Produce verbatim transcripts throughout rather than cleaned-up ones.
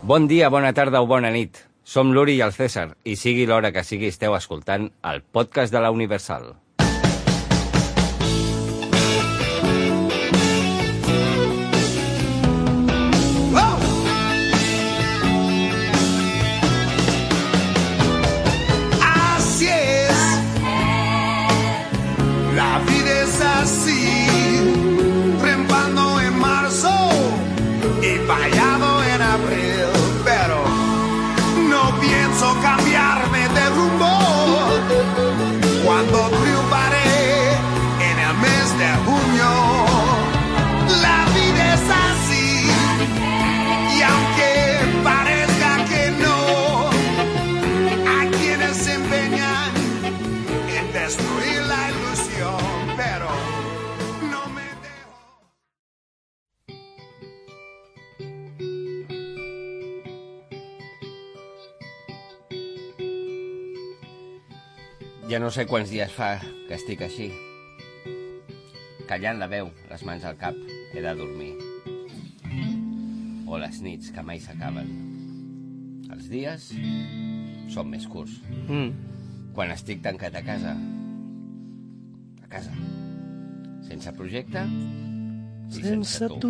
Bon dia, bona tarda o bona nit. Som l'Uri i el César, i sigui l'hora que sigui esteu escoltant el podcast de la Universal. Así es, la vida es así, trempando en marzo y vallado en abril, pero no pienso cambiarme de rumbo cuando triunfaré en el mes de junio. La vida es así y aunque parezca que no, hay quienes se empeñan en destruir la ilusión, pero no me dejo. Ja no sé quants dies fa que estic així, callant la veu, les mans al cap, he de dormir. O les nits que mai s'acaben. Els dies són més curts. Mm. Quan estic tancat a casa, a casa, sense projecte i sense tu.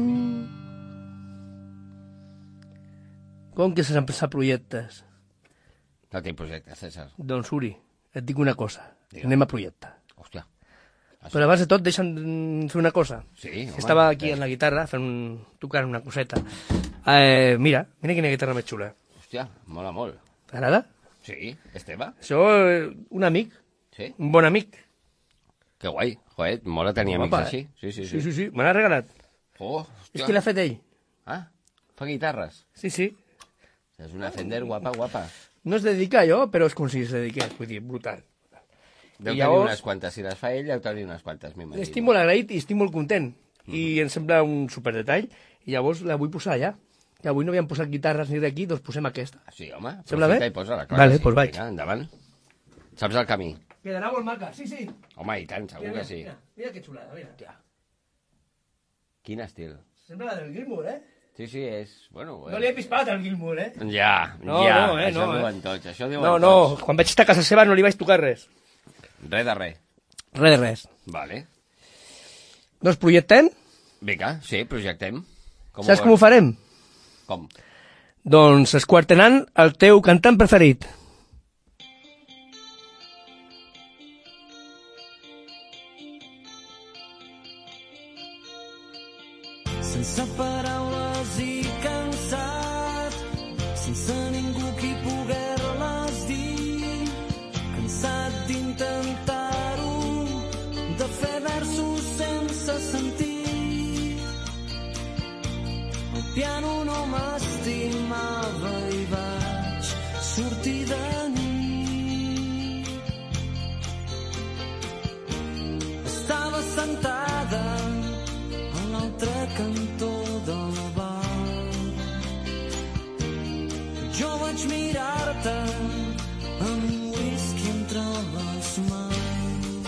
Com que sense projectes? No tinc projecte, César. Doncs, Uri, et dic una cosa. Digue'm. Anem a projecte. Hòstia. Això... Però abans de tot, deixa'm fer una cosa. Sí, home. Estava aquí en la guitarra, fent un... tocant una coseta. Eh, mira, mira quina guitarra més xula. Hòstia, mola molt. T'agrada? Sí, Esteve? Això, eh, un amic, Sí? un bon amic. Que guai. Joder, mola tenir amics Guapa, així. eh? Sí, sí, Sí, sí. sí, sí, me l'ha regalat. Oh, És que l'ha fet ell. Ah, fa guitarres. Sí, sí. És una Fender guapa, guapa. No es dedica a jo, però és com si es dediqués. Vull dir, brutal. Deu I tenir llavors- unes quantes. Si les fa ell, deu tenir unes quantes, m'imagino. Estic molt agraït i estic molt content. I em sembla un superdetall. I llavors la vull posar allà. Que avui no havíem posat guitarres ni d'aquí, doncs posem aquesta. Ah, sí, home. Sembla bé? Aprofita i posa-la, clar Vale, que sí. doncs vaig. Vinga, endavant. Saps el camí? Quedarà molt maca, sí, sí. Home, i tant, segur Mira, que sí. mira, mira que xulada, mira. Quin estil. Sembla la del Gilmour, eh? Sí, sí, és... Bueno, No li he pispat al Gilmour, eh? Ja, No, ja. no, eh, això no, diuen tots, això diuen No, no, tots. quan vaig estar a casa seva no li vaig tocar res. Res de res. Res de res. Vale. Doncs projectem? Vinga, sí, projectem. Com Saps com ho farem? Com? Doncs esquartenant el teu cantant preferit. Sense paraules i cansat, sense ningú qui poder-les dir, cansat d'intentar-ho, de fer versos sense sentit. El piano no m'estimava i vaig sortir de nit. Estava sentada a l'altre cantó del bar. Jo vaig mirar-te amb un whisky entre les mans.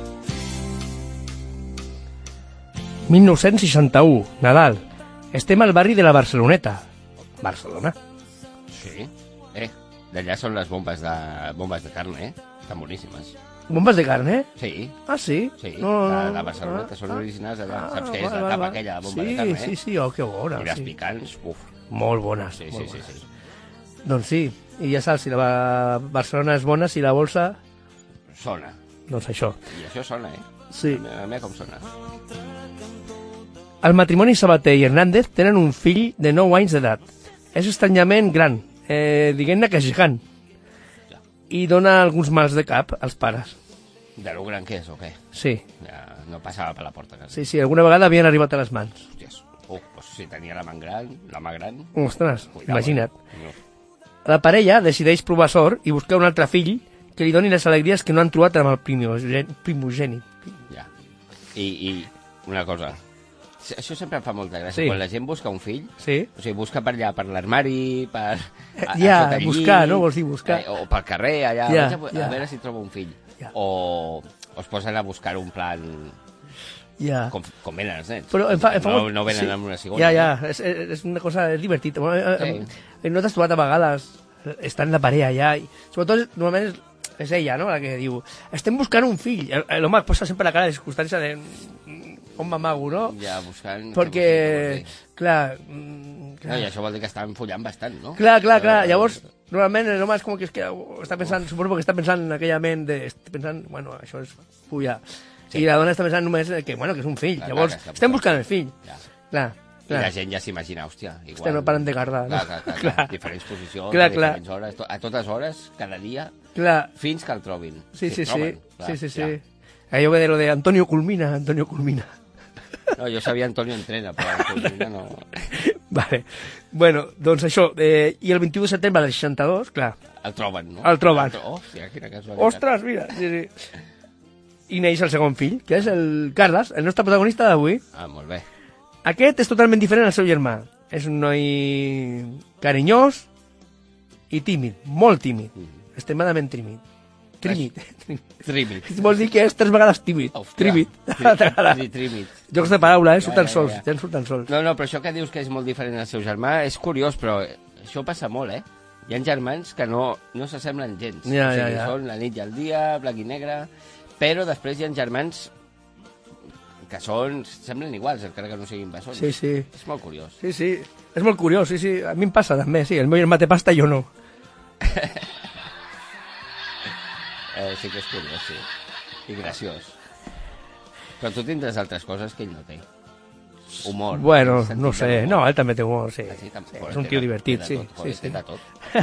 mil nou-cents seixanta-u, Nadal. Estem al barri de la Barceloneta. Barcelona. Sí. Eh, d'allà són les bombes de, bombes de carn, eh? Estan boníssimes. Bombes de carn, eh? Sí, Ah, sí? sí. No, no, de, no. de Barceloneta Ah, són ah. originals d'allà. Ah, Saps què és? val, La val, tapa val. aquella de bomba sí, de carn, eh? Sí, sí, oh, que bona. I les sí. picants, uf. Molt bones. Sí, molt sí, sí, bones. sí. Doncs sí, i ja saps, si la Ba- Barcelona és bona, si la bolsa, Sona. doncs això. I això sona, eh? Sí. A mi com sona. El matrimoni Sabater i Hernández tenen un fill de nou anys d'edat. És estranyament gran, eh, diguem-ne que gegant. Ja. I dona alguns mals de cap als pares. De lo gran que és, o què? Sí, Ja no passava per la porta. Quasi. sí, sí, alguna vegada havien arribat a les mans. Hòsties. Uh, doncs si tenia la mà gran, la mà gran... Ostres, Cuidao, imagina't. Eh? No. La parella decideix provar sort i buscar un altre fill que li doni les alegries que no han trobat amb el primogen- primogènit. Ja. I, I una cosa, S- això sempre em fa molta gràcia, Sí. quan la gent busca un fill, Sí? o sigui, busca per allà, per l'armari, per... A, Ja, a sota el buscar, llit, no? Vols dir buscar. Eh, o pel carrer, allà, Ja, vaig a, ja. a veure si trobo un fill. Ja. O, o es posen a buscar un plan... Ja. Com, com venen els nens. Però em fa, em fa no, molt- no venen sí. amb una cigonya. Ja, ja, és, és una cosa és divertit. Bueno, eh, Sí. eh, no t'has trobat a vegades, estan la parella ja, i sobretot normalment és, és ella, no?, la que diu, estem buscant un fill. El- L'home posa sempre la cara de circumstància de mm, on m'amago, no? Ja buscant... Perquè, què vols dir, clar, mm, què vols dir? No, i això vol dir que estan follant bastant, no? clar, clar, clar, Eh, llavors, normalment l'home és com que, és que està pensant, suposo que està pensant en aquella ment de, està pensant, bueno, això és follar. Sí. I la dona està pensant només que, bueno, que és un fill. Clar, Llavors, clar, que està estem buscant. buscant el fill. Ja. Clar, I clar. la gent ja s'imagina, hòstia, igual... Hòstia, no paren de cardar, no? Clar, clar, clar, clar. Clar. Diferents posicions, Clar, a clar. diferents hores, to- a totes hores, cada dia, Clar, fins que el trobin. sí, Si sí, el sí, troben, clar, sí, sí, sí. ja. Allò de lo de Antonio Culmina, Antonio Culmina. No, jo sabia Antonio Entrena, però Antonio no... Vale. Bueno, doncs això, eh, i el vint-i-u de setembre del seixanta-dos, clar, El troben, no? El troben. tro- Hòstia, quina casualitat. ostres, mira, sí, sí. I neix el segon fill, que és el Carles, el nostre protagonista d'avui. Ah, molt bé. Aquest és totalment diferent al seu germà. És un noi carinyós i tímid, molt tímid, Mm. extremadament tímid. Tímid. Trímit. Vol dir que és tres vegades tímid. Hòstia. Tímid. Tri- tri- Trímit. Jocs de paraula, eh? Ja, Surten ja, sols, ja. ja en surten sols. No, no, però això que dius que és molt diferent al seu germà és curiós, però això passa molt, eh? Hi ha germans que no, no s'assemblen gens. Ja, o sigui, ja, ja. són la nit i el dia, blanc i negre, però després hi ha germans que són, semblen iguals, encara que no siguin bessons. Sí, sí. És molt curiós. Sí, sí. És molt curiós, sí, sí. A mi em passa també, sí. El meu germà té pasta i jo no. Eh, sí que és curiós, sí. I graciós. Però tu tindràs altres coses que ell no té. Humor. Bueno, sentit no sé. d'humor. No, ell també té humor, sí. Ah, sí, tam- sí joder, és un té tio de- divertit, té sí. de tot, joder, sí, té sí. de tot.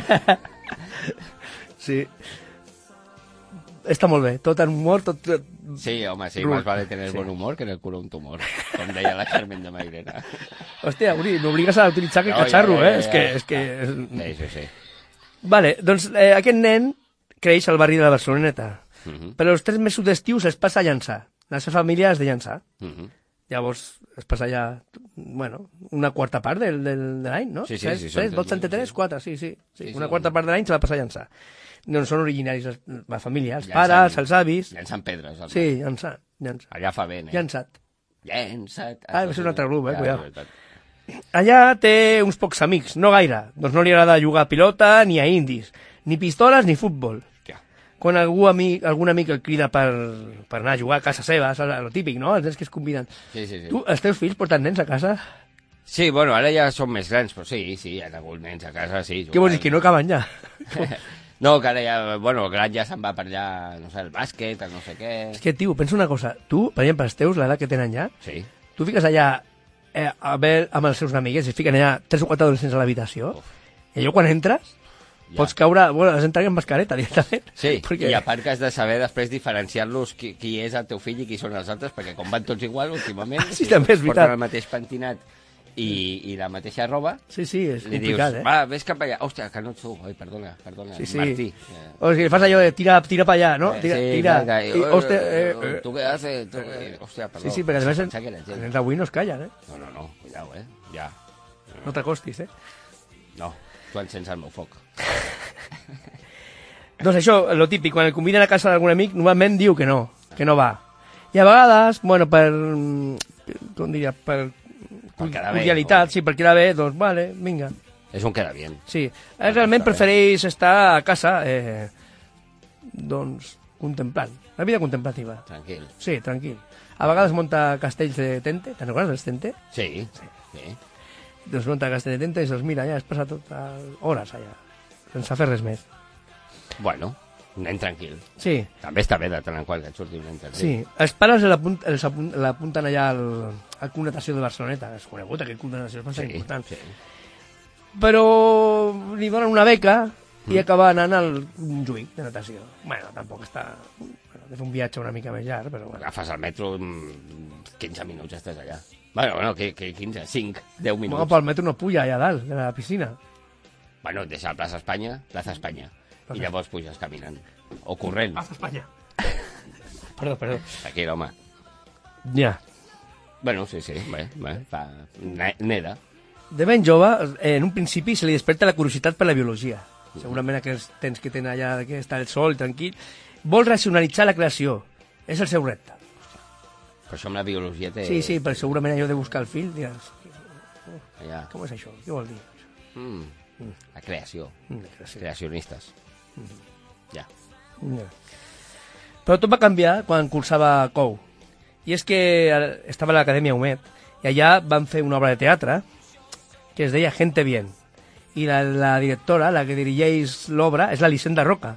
Sí. Està molt bé. Tot en humor, tot... Sí, home, sí, Ru- más vale tener sí. buen humor que en el culo un tumor, com deia la Carmen de Mairena. Hòstia, Uri, m'obligues a utilitzar aquest No, ja, catxarro, ja, ja, eh? És ja. que... És que... Sí, sí, sí. Vale, doncs eh, aquest nen creix al barri de la Barceloneta, Uh -huh. però els tres mesos d'estius es passa a Llançà. La seva família és de Llançà. Uh -huh. Llavors es passa allà, bueno, una quarta part del, del, de l'any, no? Sí, sí, Tres, sí, són tres, tres dotze entre mesos, tres, sí. quatre, sí, sí. sí. Sí, sí, una quarta sí. part de l'any se va passar a Llançà. Doncs són originaris els- la família, els Llançant. pares, els avis... Llançant pedres. al Sí, Llançà, Llançà. mar. Allà fa vent, eh? Llançat. Llançat. Ah, va ser un altre grup, eh, Ja, cuidao. és veritat. Allà té uns pocs amics, no gaire. Doncs no li agrada jugar a pilota ni a indis, ni pistoles ni futbol. Hòstia. Quan algú amic, algun amic el crida per, per anar a jugar a casa seva, és el típic, no? Els nens que es conviden. Sí, sí, sí. Tu, els teus fills porten nens a casa? Sí, bueno, ara ja són més grans, però sí, sí, hi ha hagut nens a casa, sí. Què vols dir, que no acaben ja? No, que ara ja, bueno, el gran ja se'n va per allà, no sé, el bàsquet, el no sé què... És que, tio, pensa una cosa. Tu, per exemple, els teus, l'edat que tenen ja, Sí. tu fiques allà eh, a veure amb els seus amiguets i fiquen allà tres o quatre adolescents a l'habitació, Uf. i allò quan entres, Ja. pots caure... Bueno, has d'entrar amb mascareta directament. Sí, perquè... i a part que has de saber després diferenciar-los qui, qui és el teu fill i qui són els altres, perquè com van tots igual últimament, Sí, també és veritat. porten el mateix pentinat i, i la mateixa roba, Sí, sí, és li dius, complicat, eh? va, vés cap allà. Hòstia, que no ets tu. Ai, perdona, perdona, Sí, sí. Martí. Eh, O sigui, fas allò de tira, tira para allà, no? Tira, sí, tira. clar, I, i, hòstia, eh, eh, eh. ¿Tú qué haces? ¿Tú qué? Hòstia, perdó. Sí, sí, perquè a més Pensava que era els gent. nens d'avui no es callen, eh? No, no, no, cuidao, eh? Ja. No t'acostis, eh? No, tu encens el meu foc. Doncs això, lo típic, quan el conviden a casa d'algun amic, normalment diu que no, que no va. I a vegades, bueno, per... Com diria? Per Per quedar bé, cordialitat, o- sí, per quedar bé, doncs vale, vinga. És un queda bien. Sí, ell realment està bé. prefereix estar a casa, eh, doncs, contemplant. La vida contemplativa. Tranquil. Sí, tranquil. A vegades monta castells de tente, te'n recordes dels tente? Sí, sí. Doncs munta castells de tente i dius, mira, ja has passat tot hores allà, sense fer res més. Bueno, un nen tranquil. Sí, També està bé de tant en qual que et surti un nen tranquil. sí. Els pares l'apunt- els apunt- l'apunten allà al, al Club Natació de Barceloneta. És conegut, aquest Club de Natació és bastant Sí, important. sí. Però li donen una beca i acaba anant al Montjuïc de natació. Bueno, tampoc està... Bueno, és un viatge una mica més llarg, però bueno. Agafes el metro, mm, quinze minuts estàs allà. Bueno, bueno, que, que quinze, cinc, deu Bueno, minuts. pel metro no puja allà dalt, de la piscina. Bueno, et deixa a plaça Espanya, plaça Espanya. I llavors puges caminant. O corrent. Plaça Espanya. Perdó, perdó. Aquí, home. Ja. Bueno, sí, sí, bé, bé, fa... ne- Neda. De ben jove, eh, en un principi se li desperta la curiositat per la biologia. Segurament aquells temps que tenen allà que està el sol tranquil. Vol racionalitzar la creació. És el seu repte. Per això amb la biologia té... Sí, sí, però segurament allò de buscar el fill, diràs, Ja. com és això? Què vol dir? Mm. La creació. Mm, gràcies. Creacionistes. Ja. Ja. Però tot va canviar quan cursava Cou. I és que estava a l'Acadèmia Humet i allà van fer una obra de teatre que es deia Gente Bien. I la, la directora, la que dirigeix l'obra, és la Lisenda Roca.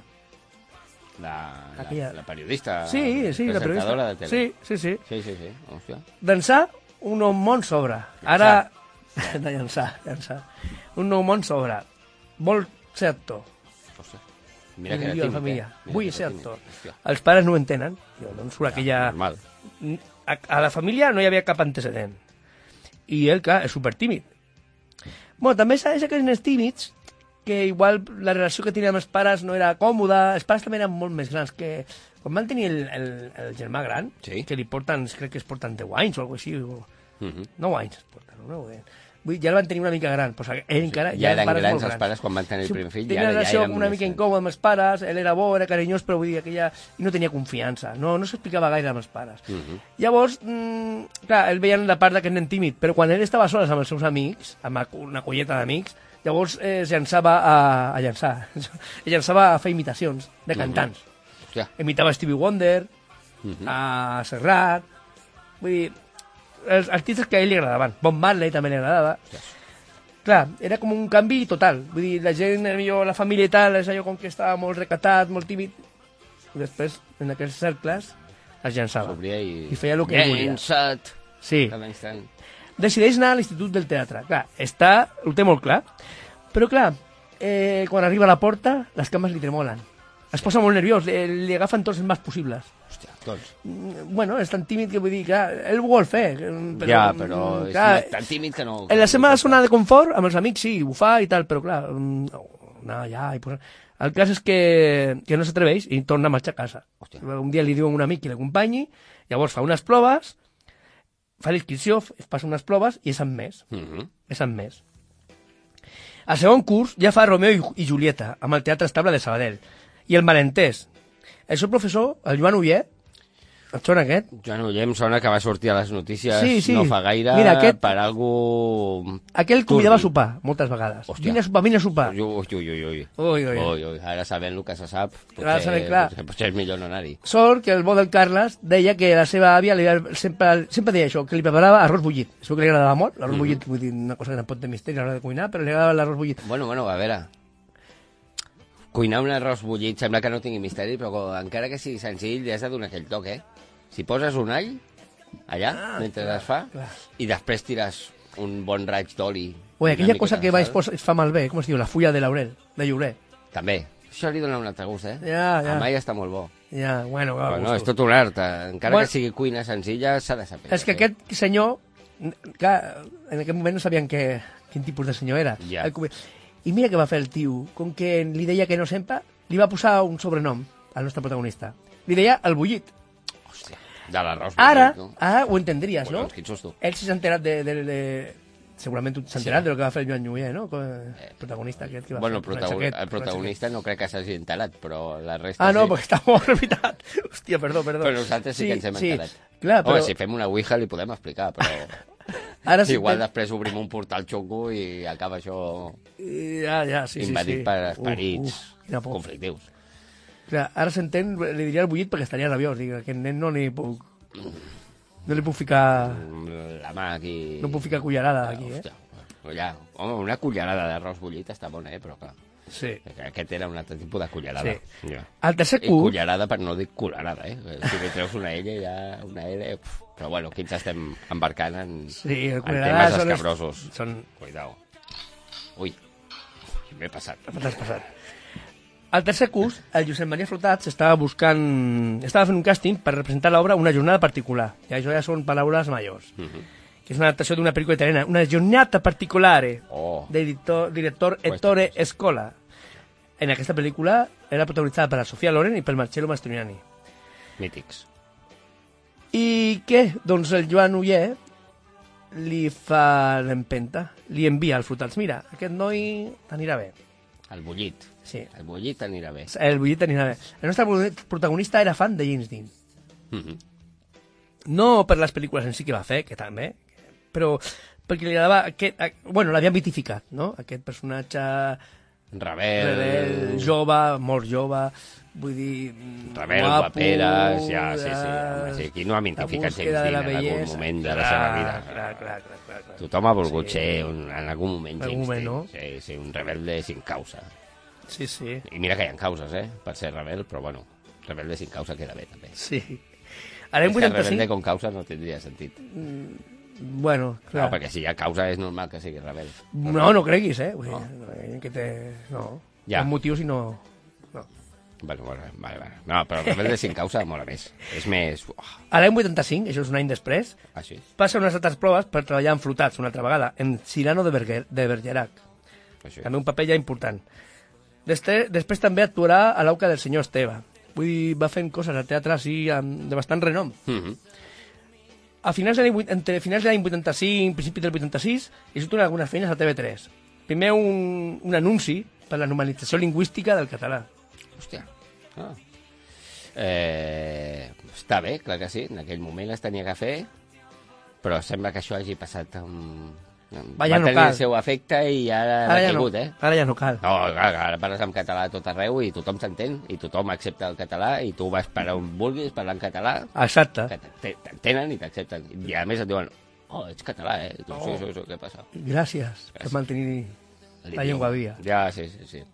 La, la, Aquella- la periodista... Sí, sí, la presentadora periodista. de tele. Sí, sí, sí. Sí, sí, sí. Hòstia. D'ençà, un nou món s'obre. Ara... De llançar, llançar. Un nou món s'obre. Vol ser actor. Hòstia. Mira que I era jo, la tímid, família. eh? Mira Vull que ser era tímid. actor. Hòstia. Els pares no ho entenen. Jo, doncs, surt aquella... Normal. A, a la família no hi havia cap antecedent. I ell, clar, és supertímid. Bueno, també és aquells nens tímids que igual la relació que tenia amb els pares no era còmoda. Els pares també eren molt més grans que... Quan van tenir el, el, el germà gran, Sí. que li porten, crec que es porten deu anys o alguna cosa així, o Mhm. nou anys es porten, no? Vull dir, ja el van tenir una mica gran, però ell encara... Ja eren els pares grans molt els pares quan van tenir el Sí, primer fill, i tenia ara una ja relació eren una més mica grans. incòmoda amb els pares, ell era bo, era carinyós, però vull dir, aquella... i no tenia confiança, no, no s'explicava gaire amb els pares. Mhm. Llavors, mm, clar, ell veia la part d'aquest nen tímid, però quan ell estava soles amb els seus amics, amb una colleta d'amics, llavors eh, es llançava a, a llançar, es llançava a fer imitacions de cantants. Hòstia. Imitava Stevie Wonder, Mhm. a Serrat, vull dir, els artistes que a ell li agradaven. Bob Marley també li agradava. Clar, era com un canvi total. Vull dir, la gent, millor la família i tal, és allò com que estava molt recatat, molt tímid. I després, en aquells cercles, es llançava. S'obria i... I feia el que ell volia. Llençat! Sí. Cada instant. Decideix anar a l'Institut del Teatre. Clar, està, ho té molt clar. Però clar, eh, quan arriba a la porta, les cames li tremolen. Es posa molt nerviós, li, li agafen tots els mals possibles. Hòstia, tots. Mm, Bueno, és tan tímid que vull dir, clar, ell ho vol fer. Però, ja, però mm, és clar, tan tímid que no... en la seva zona de confort, amb els amics sí, ho fa i tal, però clar, mm, no, anar allà i posar... El cas és que, que no s'atreveix i torna a marxar a casa. Hòstia. Un dia li diu a un amic que l'acompanyi, llavors fa unes proves, fa l'inscripció, f- passa unes proves i és en més. Mhm. És en més. Al segon curs ja fa Romeo i, i Julieta, amb el Teatre Estable de Sabadell. I el malentès. El seu professor, el Joan Uller, et sona aquest? Joan Uller em sona que va sortir a les notícies Sí, sí. no fa gaire Mira, aquest- per algú... Aquell convidava a sopar, moltes vegades. Hòstia. Vine a sopar, vine a sopar. Ui, ui, ui, ui. Ui, ui, ui. Ui, ui. Ara sabent el que se sap, potser, Ara sabent, clar. potser, potser és millor no anar-hi. Sort que el bo del Carles deia que la seva àvia li, sempre, sempre deia això, que li preparava arròs bullit. Es veu que li agradava molt, l'arròs Mhm. bullit, vull dir, una cosa que no pot de misteri a l'hora de cuinar, però li agradava l'arròs bullit. Bueno, bueno, a veure... Cuinar un arròs bullit sembla que no tingui misteri, però encara que sigui senzill, li has de donar aquell toc, eh? Si poses un all allà, ah, mentre clar, es fa, clar. i després tires un bon raig d'oli... Ui, una aquella miqueta cosa de que va sal, es, posa, es fa malbé, com es diu, la fulla de laurel, de llorer. També. Això li dona un altre gust, eh? Ja, ja. A mai està molt bo. Ja, bueno, va, Però no, és gustos. tot un art. eh? Encara Bueno. que sigui cuina senzilla, s'ha de saber. És que aquest senyor, clar, en aquell moment no sabien que, quin tipus de senyor era. Ja. El cuber- I mira què va fer el tio, com que li deia que no sempre, li va posar un sobrenom al nostre protagonista. Li deia el bullit. Hòstia, de l'arròs Ara, bullit, no? ara ho entendries, no? Collons, quin susto. Ell sí s'ha enterat de... de, de... Segurament tu s'ha enterat Sí. de lo que va fer el Joan Lluller, no? Com el protagonista aquest que va Bueno, el, fer. protagon Xaquet, el protagonista no crec que s'hagi enterat, però la resta Ah, no, sí. perquè està molt repitat. Hòstia, perdó, perdó. Però nosaltres sí, que ens hem sí. enterat. Clar, però Home, si fem una ouija li podem explicar, però... ara sí. Igual després obrim un portal xungo i acaba això Ja, ja, sí, sí, invadit sí. per esperits Uf, uf, quina por. conflictius. Clar, ara s'entén, li diria el bullit perquè estaria rabiós. Dic, aquest nen no li puc... No li puc ficar... La mà aquí... No puc ficar cullerada aquí, eh? Hòstia, ja. Home, una cullerada d'arròs bullit està bona, eh? Però clar, Sí. aquest era un altre tipus de cullerada. Sí. Ja. Al tercer I curs... cullerada per no dir culerada, eh? Si li treus una L, ja una L... Uf. Però bueno, aquí ens estem embarcant en, Sí, el en cullerada temes són els- escabrosos. Són... Cuidao. Ui, m'he passat. T'has passat. Al tercer curs, el Josep Maria Flotats estava buscant... Estava fent un càsting per representar l'obra Una jornada particular. I això ja són paraules majors. Mhm. Que és una adaptació d'una pel·lícula italiana. Una jornada particolare. Oh, Del director, director Ettore Scola. En aquesta pel·lícula era protagonitzada per la Sofia Loren i per Marcello Mastroianni. mítics. I què? Doncs el Joan Uller li fa l'empenta, li envia al Flotats. Mira, aquest noi t'anirà bé. El bullit. Sí, El bullit anirà bé. el bullit t'anirà bé. El nostre protagonista era fan de James Dean. Mhm. No per les pel·lícules en si que va fer, que també, però perquè li agradava... Aquest, a, bueno, l'havien mitificat, no? Aquest personatge... Rebel... Rebel, jove, molt jove, vull dir... Rebel, guapo, guaperes, ja, sí, sí. Home, sí. Qui no ha mitificat James Dean en algun moment de la seva vida? Clar, clar, clar, clar, clar. Tothom ha volgut Sí. ser un, en algun moment En algun James moment, Dean. no? Sí, sí, un rebelde sin causa. Sí, sí, I mira que hi ha causes, eh, per ser rebel, però bueno, rebelde sin causa queda bé, també. sí. Ara en És que rebelde vuitanta-cinc... con causa no tindria sentit. Bueno, No, clar. perquè si hi ha causa és normal que sigui rebel. No, no creguis, eh? Vull dir, no. Que té... No. Ja. Un motiu, si no... No. Bueno, bueno, vale, vale. No, però rebelde sin causa mola més. És més... Oh, A l'any vuitanta-cinc, això és un any després, així. passa unes altres proves per treballar en flotats una altra vegada, en Cyrano de, Berger, de Bergerac. Així. També un paper ja important. Després, després també actuarà a l'Auca del senyor Esteve. Vull dir, va fent coses al teatre així amb- de bastant renom. Mm -hmm. A finals de l'any vuit- entre finals de l'any vuitanta-cinc, principi del vuitanta-sis, hi surten algunes feines a T V tres. Primer un, un anunci per la normalització lingüística del català. Hòstia. Ah. Eh, està bé, clar que sí. En aquell moment es tenia que fer, però sembla que això hagi passat amb... Va, ja va no tenir cal. el seu efecte i ara, Ara ha ja, no, caigut, eh? ara ja no cal. No, clar, ara parles en català a tot arreu i tothom s'entén, i tothom accepta el català, i tu vas per on vulguis parlar en català, Exacte. que t- t'entenen i t'accepten. I a més et diuen, oh, ets català, eh? I tu, sí, sí, sí, què passa? Gràcies per mantenir la llengua viva. Ja, sí, sí, sí.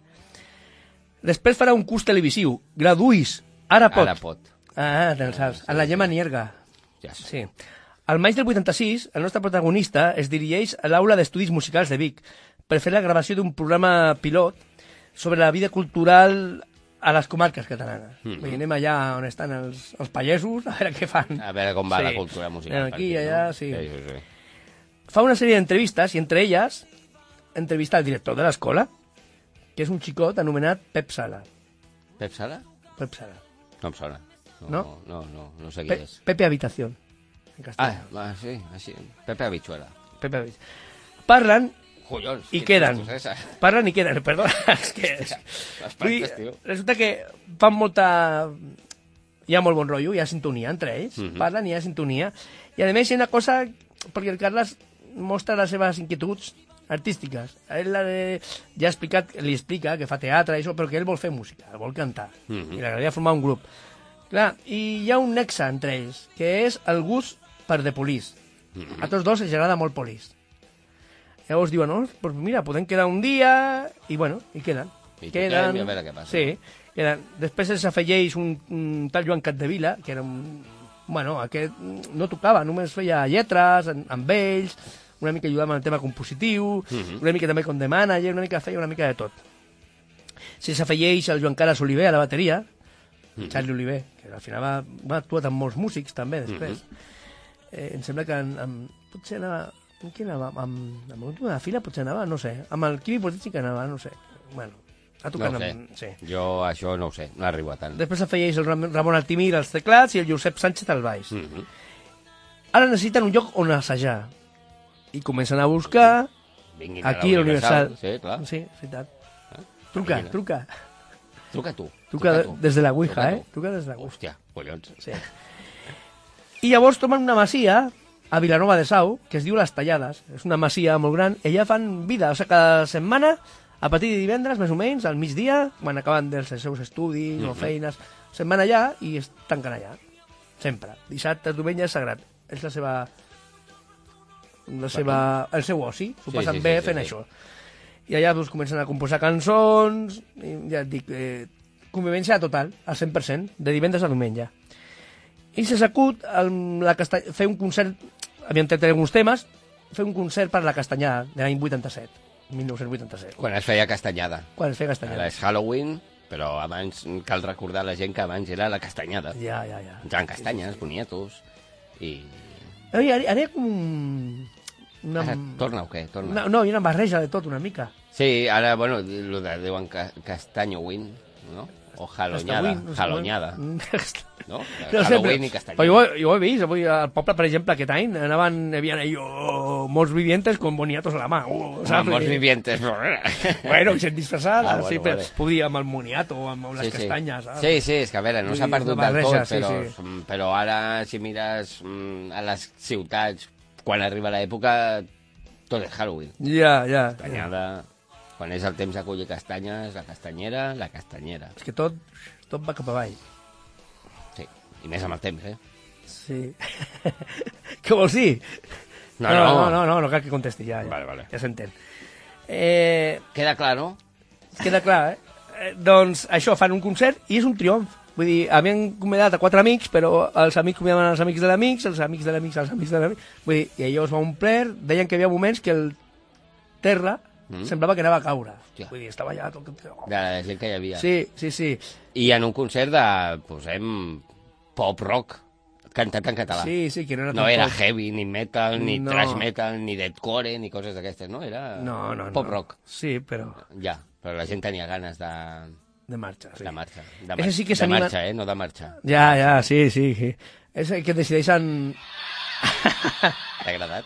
Després farà un curs televisiu. Graduïs. Ara pot. Ara pot. Ah, te'l saps. En la Gemma Nierga. Ja sé. Sí. Al maig del vuitanta-sis, el nostre protagonista es dirigeix a l'Aula d'Estudis Musicals de Vic per fer la gravació d'un programa pilot sobre la vida cultural a les comarques catalanes. Mm -hmm. Anem allà on estan els, els pagesos, a veure què fan. A veure com va Sí. la cultura musical. Anem aquí, per aquí, allà, no? sí. Sí, sí, sí. Fa una sèrie d'entrevistes i entre elles entrevista al director de l'escola, que és un xicot anomenat Pep Sala. Pep Sala? Pep Sala. No em sona. No? No? No, no, no sé qui Pe és. Pepe Habitación. En castellà. Ah, va, sí, així. Pepe Habichuela. Pepe Habitación. Parlen Collons. i quin queden. susto és esa? Parlen i queden, perdona. És que... Les Vull dir, plantes, tio. resulta que fan molta... Hi ha molt bon rotllo, hi ha sintonia entre ells, Mhm. parlen i hi ha sintonia. I a més hi ha una cosa, perquè el Carles mostra les seves inquietuds artístiques. A ell la de... ja ha explicat, li explica que fa teatre i això, però que ell vol fer música, vol cantar. Mhm. I li agradaria formar un grup. Clar, i hi ha un nexe entre ells, que és el gust per The Police. A tots dos els agrada molt Police. Llavors diuen, no, pues mira, podem quedar un dia, i bueno, i queden. I toquem i a veure què passa. Sí, queden. Després els afegeix un, un tal Joan Capdevila, que era un... Bueno, aquest no tocava, només feia lletres en, amb ells, una mica ajudava amb el tema compositiu, Mhm. una mica també com de manager, una mica feia una mica de tot. Si s'afegeix el Joan Carles Oliver a la bateria, Charlie Oliver, que al final va, va actuar amb molts músics també després. eh, em sembla que en, en, potser anava... Amb qui anava? Amb, amb l'última de fila potser anava, no sé. Amb el Quibi Portici que anava, no sé. Bueno, ha tocat No ho sé. amb... Sí. Jo això no ho sé, no arribo a tant. Després afegeix el Ram- Ramon Altimir als teclats i el Josep Sánchez al baix. Mhm. Ara necessiten un lloc on assajar. I comencen a buscar Vinguin a la aquí a l'Universal. Sí, clar. Sí, és veritat. Truca, Vinguin. truca. Truca tu. Truca tu. des de la Ouija, Truca eh? tu. Truca des de la Ouija. Hòstia, collons. Sí. I llavors tomen una masia a Vilanova de Sau, que es diu Les Tallades. És una masia molt gran. Ella fan vida, o sigui, cada setmana, a partir de divendres, més o menys, al migdia, quan acaben dels seus estudis o feines, se'n van allà i es tanquen allà. Sempre. Dissabte, diumenge és sagrat. És la seva... La seva... El seu oci. S'ho Sí, passen sí, bé sí, sí, fent sí. això. I allà doncs, comencen a composar cançons, i ja et dic, eh, convivència total, al cent per cent, de divendres a diumenge. I se s'acut el- la casta... fer un concert, havien tret alguns temes, fer un concert per la Castanyada de l'any vuitanta-set, mil nou-cents vuitanta-set. Quan es feia castanyada. Quan es feia Ara Castanyada. és Halloween, però abans cal recordar a la gent que abans era la castanyada. Ja, ja, ja. Jan castanyes, boniatos, i... Oi, ara, ara hi ha com un... Una... Ara, torna o què? Torna. una... No, hi ha una barreja de tot, una mica. Sí, ara, bueno, lo de, diuen ca Castanyowin, no? O Halloweenada. no sé, Halloweenada. no No? sé, Halloween però, i Castanyera. però jo, ho- jo ho he vist, avui al poble, per exemple, aquest any, anaven, hi havia allò, molts vivientes con boniatos a la mà. Uh, Home, molts vivientes. Bueno, gent disfressada, Ah, bueno, sí, però vale. puc dir amb el moniato o amb, amb les Sí, sí. castanyes, saps? Sí, sí, és que a veure, no Vull s'ha dir, perdut una del barreja, tot, sí, però, sí. però ara, si mires mm, a les ciutats, quan arriba l'època, tot és Halloween. Ja, ja. Castanyada, quan és el temps de collir castanyes, la castanyera, la castanyera. És que tot, tot va cap avall. Sí, i més amb el temps, eh? Sí. Què vols dir? No, no, no. no, no, no, no cal que contesti, ja, ja, Vale, vale. ja s'entén. Eh, Queda clar, no? queda clar, eh? eh? Doncs això, fan un concert i és un triomf. Vull dir, havien convidat a quatre amics, però els amics convidaven els amics de l'amics, els amics de l'amics als amics de l'amics. Vull dir, i allò es va omplir, deien que hi havia moments que el terra mm. semblava que anava a caure. Hòstia. Vull dir, estava allà tot... De la gent que hi havia. Sí, sí, sí. I en un concert de, posem, pop-rock, cantat en català. Sí, sí, que no era No era tampoc- heavy, ni metal, ni No. thrash metal, ni deathcore, ni coses d'aquestes, no? Era No, no, no. pop-rock. Sí, però Ja, però la gent tenia ganes de, de marxa, sí. de marxa. De, Ese sí que de s'anima- marxa, eh? No de marxa. Ja, ja, sí, sí. sí. És el que decideixen... T'ha agradat?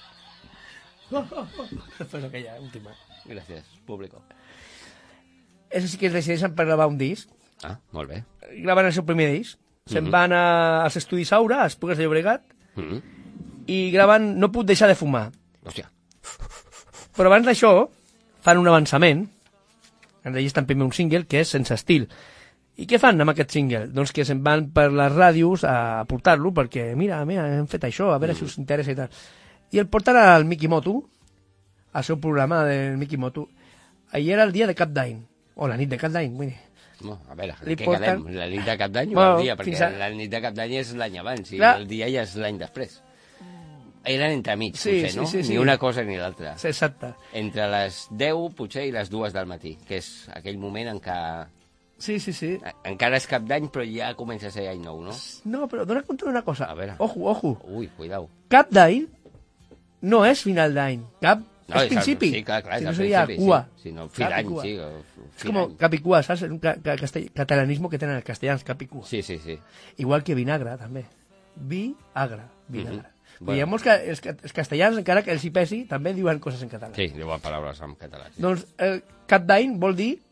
Pues aquella última. Gràcies, público. Eso sí que es decideixen per gravar un disc. Ah, molt bé. Graven el seu primer disc. Se'n Mhm. van a, als estudis Aura, a Esplugues de Llobregat, Mm -hmm. i graven No puc deixar de fumar. Hòstia. Però abans d'això, fan un avançament, enregistren primer un single, que és Sense estil. I què fan amb aquest single? Doncs que se'n van per les ràdios a portar-lo, perquè, mira, mira, hem fet això, a veure si us interessa i tal. I el porten al Miki Moto, al seu programa del Miki Moto. Ahir era el dia de Cap d'Any, o la nit de Cap d'Any, vull dir. No, a veure, Li en què porten- quedem? La nit de Cap d'Any o Bueno, el dia? Perquè fins a- la nit de Cap d'Any és l'any abans i Clar. el dia ja és l'any després. Eren entremig, Sí, potser, sí, no? sí, sí. Ni una cosa ni l'altra. Sí, exacte. Entre les deu, potser, i les dues del matí, que és aquell moment en què Sí, sí, sí. encara és Cap d'Any, però ja comença a ser any nou, no? No, però dona compte d'una cosa. A veure. Ojo, ojo. Ui, cuidao. Cap d'any no és final d'any. Cap No, és és el- principi. sí, clar, clar, si és no el seria principi, cua. sí. Si no, Cap fi i d'any, cua. sí, o És fi com d'any. cap i cua, saps? Un ca ca castell catalanismo que tenen els castellans, cap i cua. Sí, sí, sí. Igual que vinagre, també. Vi, agra, vinagre. Mhm. Vull Bueno. dir, hi ha molts que els, ca- els castellans, encara que els hi pesi, també diuen coses en català. Sí, diuen paraules en català. Sí. Doncs el cap d'any vol dir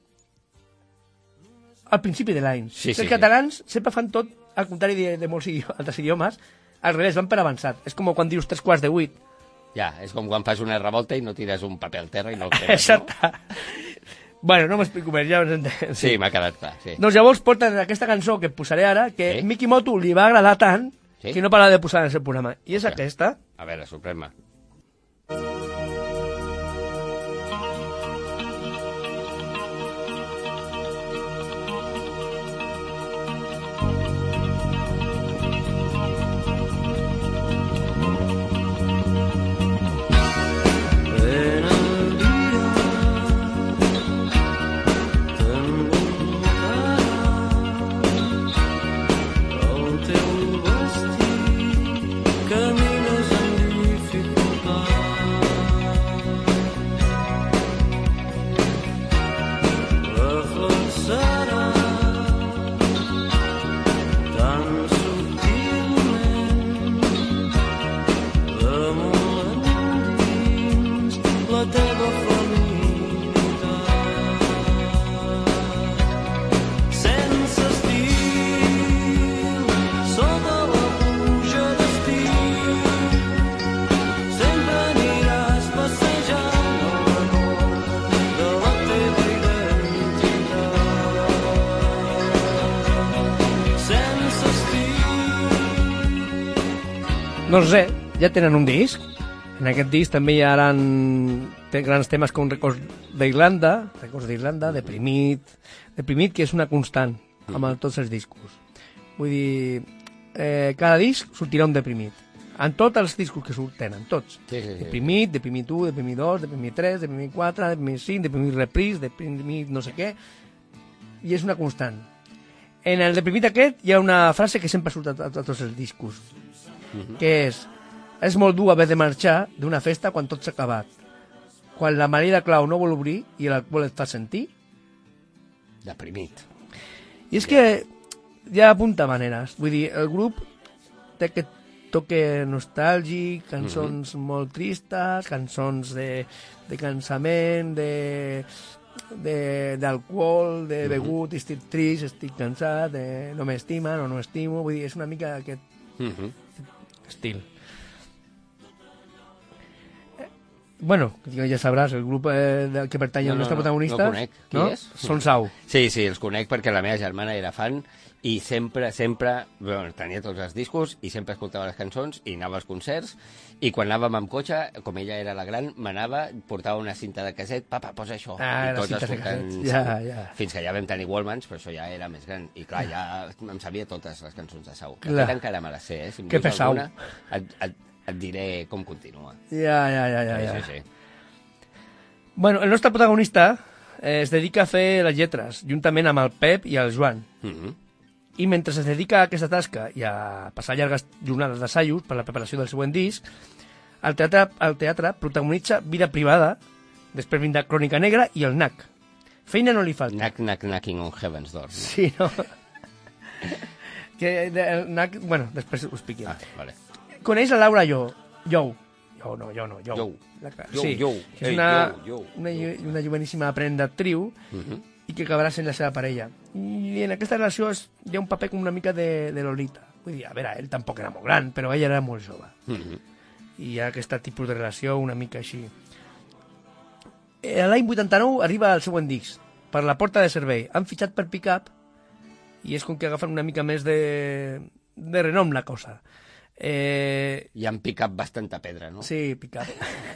al principi de l'any. Sí, sí, els sí. catalans sempre fan tot al contrari de, de molts idioma, altres idiomes, al revés, van per avançat. És com quan dius tres quarts de vuit. Ja, és com quan fas una revolta i no tires un paper al terra i no el cremes, Exacte. no? Bueno, no m'explico més, ja ens entenem. Sí, m'ha quedat clar, sí. Doncs llavors porten aquesta cançó que et posaré ara, que Sí. Miki Moto li va agradar tant Sí. que no para de posar en el seu programa. I és Hòstia. aquesta. A veure, sorprèn-me. En el dia t'envoltarà el teu vestit, camines amb dificultat. Reflexarà tan subtilment damunt endins la teva familiaritat. Sense estil, sota la pluja d'estiu, sempre aniràs passejant al record de la teva identitat. Sense estil. Doncs res, ja tenen un disc. En aquest disc també hi ha té grans temes com Records d'Irlanda, Records d'Irlanda, Deprimit, Deprimit, que és una constant amb el, tots els discos. Vull dir, eh, cada disc sortirà un Deprimit. En tots els discos que surten, en tots. Sí, sí, sí. Deprimit, Deprimit u, Deprimit dos, Deprimit tres, Deprimit quatre, Deprimit cinc, Deprimit repris, Deprimit no sé què, i és una constant. En el Deprimit aquest hi ha una frase que sempre surt a, a, a tots els discos, que és: és molt dur haver de marxar d'una festa quan tot s'ha acabat. Quan la marida clau no vol obrir i l'alcohol et fa sentir. Deprimit. I és que hi ha punta maneres. Vull dir, el grup té aquest toque nostàlgic, cançons mm-hmm. molt tristes, cançons de, de cansament, de d'alcohol, de, de begut, mm-hmm. estic trist, estic cansat, de no m'estimen o no estimo, vull dir, és una mica aquest mm-hmm. estil. Bueno, ja sabràs, el grup eh, del que pertany al no, no, nostre no, protagonista... No conec. Qui no? és? Son Sau. Sí, sí, els conec perquè la meva germana era fan i sempre, sempre... Bueno, tenia tots els discos i sempre escoltava les cançons i anava als concerts i quan anàvem amb cotxe, com ella era la gran, m'anava, portava una cinta de caset, papa, posa això. Ah, I tots escoltant... Ja, ja. Fins que ja vam tenir Wallmans, però això ja era més gran. I clar, ja em sabia totes les cançons de Sau. De fet, encara me les sé, eh? Si em que dius pesau. alguna, et, et, et diré com continua. Ja, ja, ja, ja. Sí, ja. sí, sí. Bueno, el nostre protagonista eh, es dedica a fer les lletres, juntament amb el Pep i el Joan. Mm-hmm. I mentre es dedica a aquesta tasca i a passar llargues jornades d'assajos per la preparació del següent disc, el teatre, el teatre protagonitza vida privada, després vindrà Crònica Negra i el N A C. Feina no li falta. Knack, knack, knocking on heaven's door. No? Sí, no? que el N A C, bueno, després ho expliqui. Ah, vale. Coneix la Laura Yo. Yo. Yo, no, yo no, yo. Yo. La, Yo, sí, yo. que és Ei, una, yo, yo, una, yo. una joveníssima aprenent d'actriu Mm-hmm. i que acabarà sent la seva parella. I en aquesta relació és, hi ha un paper com una mica de, de Lolita. Vull dir, a veure, ell tampoc era molt gran, però ella era molt jove. Mm-hmm. I hi ha aquest tipus de relació una mica així. Eh, L'any vuitanta-nou arriba el següent disc, Per la porta de servei. Han fitxat per Pick-up i és com que agafen una mica més de, de renom la cosa. Eh, I han picat bastanta pedra, no? sí, Pick-up.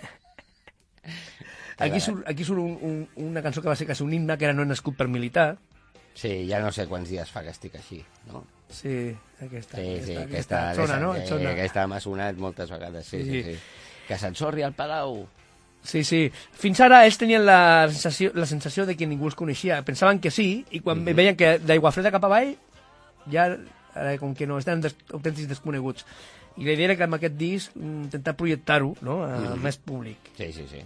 Aquí surt, aquí surt un, un, una cançó que va ser quasi un himne, que era No he nascut per militar. Sí, ja no sé quants dies fa que estic així, no? Sí, aquesta. Sí, sí, aquesta, aquesta, aquesta sona, no? eh, Et sona. aquesta m'ha sonat moltes vegades, sí, sí, Sí. sí. Que s'ensorri al Palau. Sí, sí. Fins ara ells tenien la sensació, la sensació de que ningú els coneixia. Pensaven que sí, i quan mm-hmm. veien que d'Aigua Freda cap avall, ja ara, com que no, estaven des, autèntics desconeguts. I la idea era que amb aquest disc intentar projectar-ho, no?, a mm-hmm. més públic. Sí, sí, sí.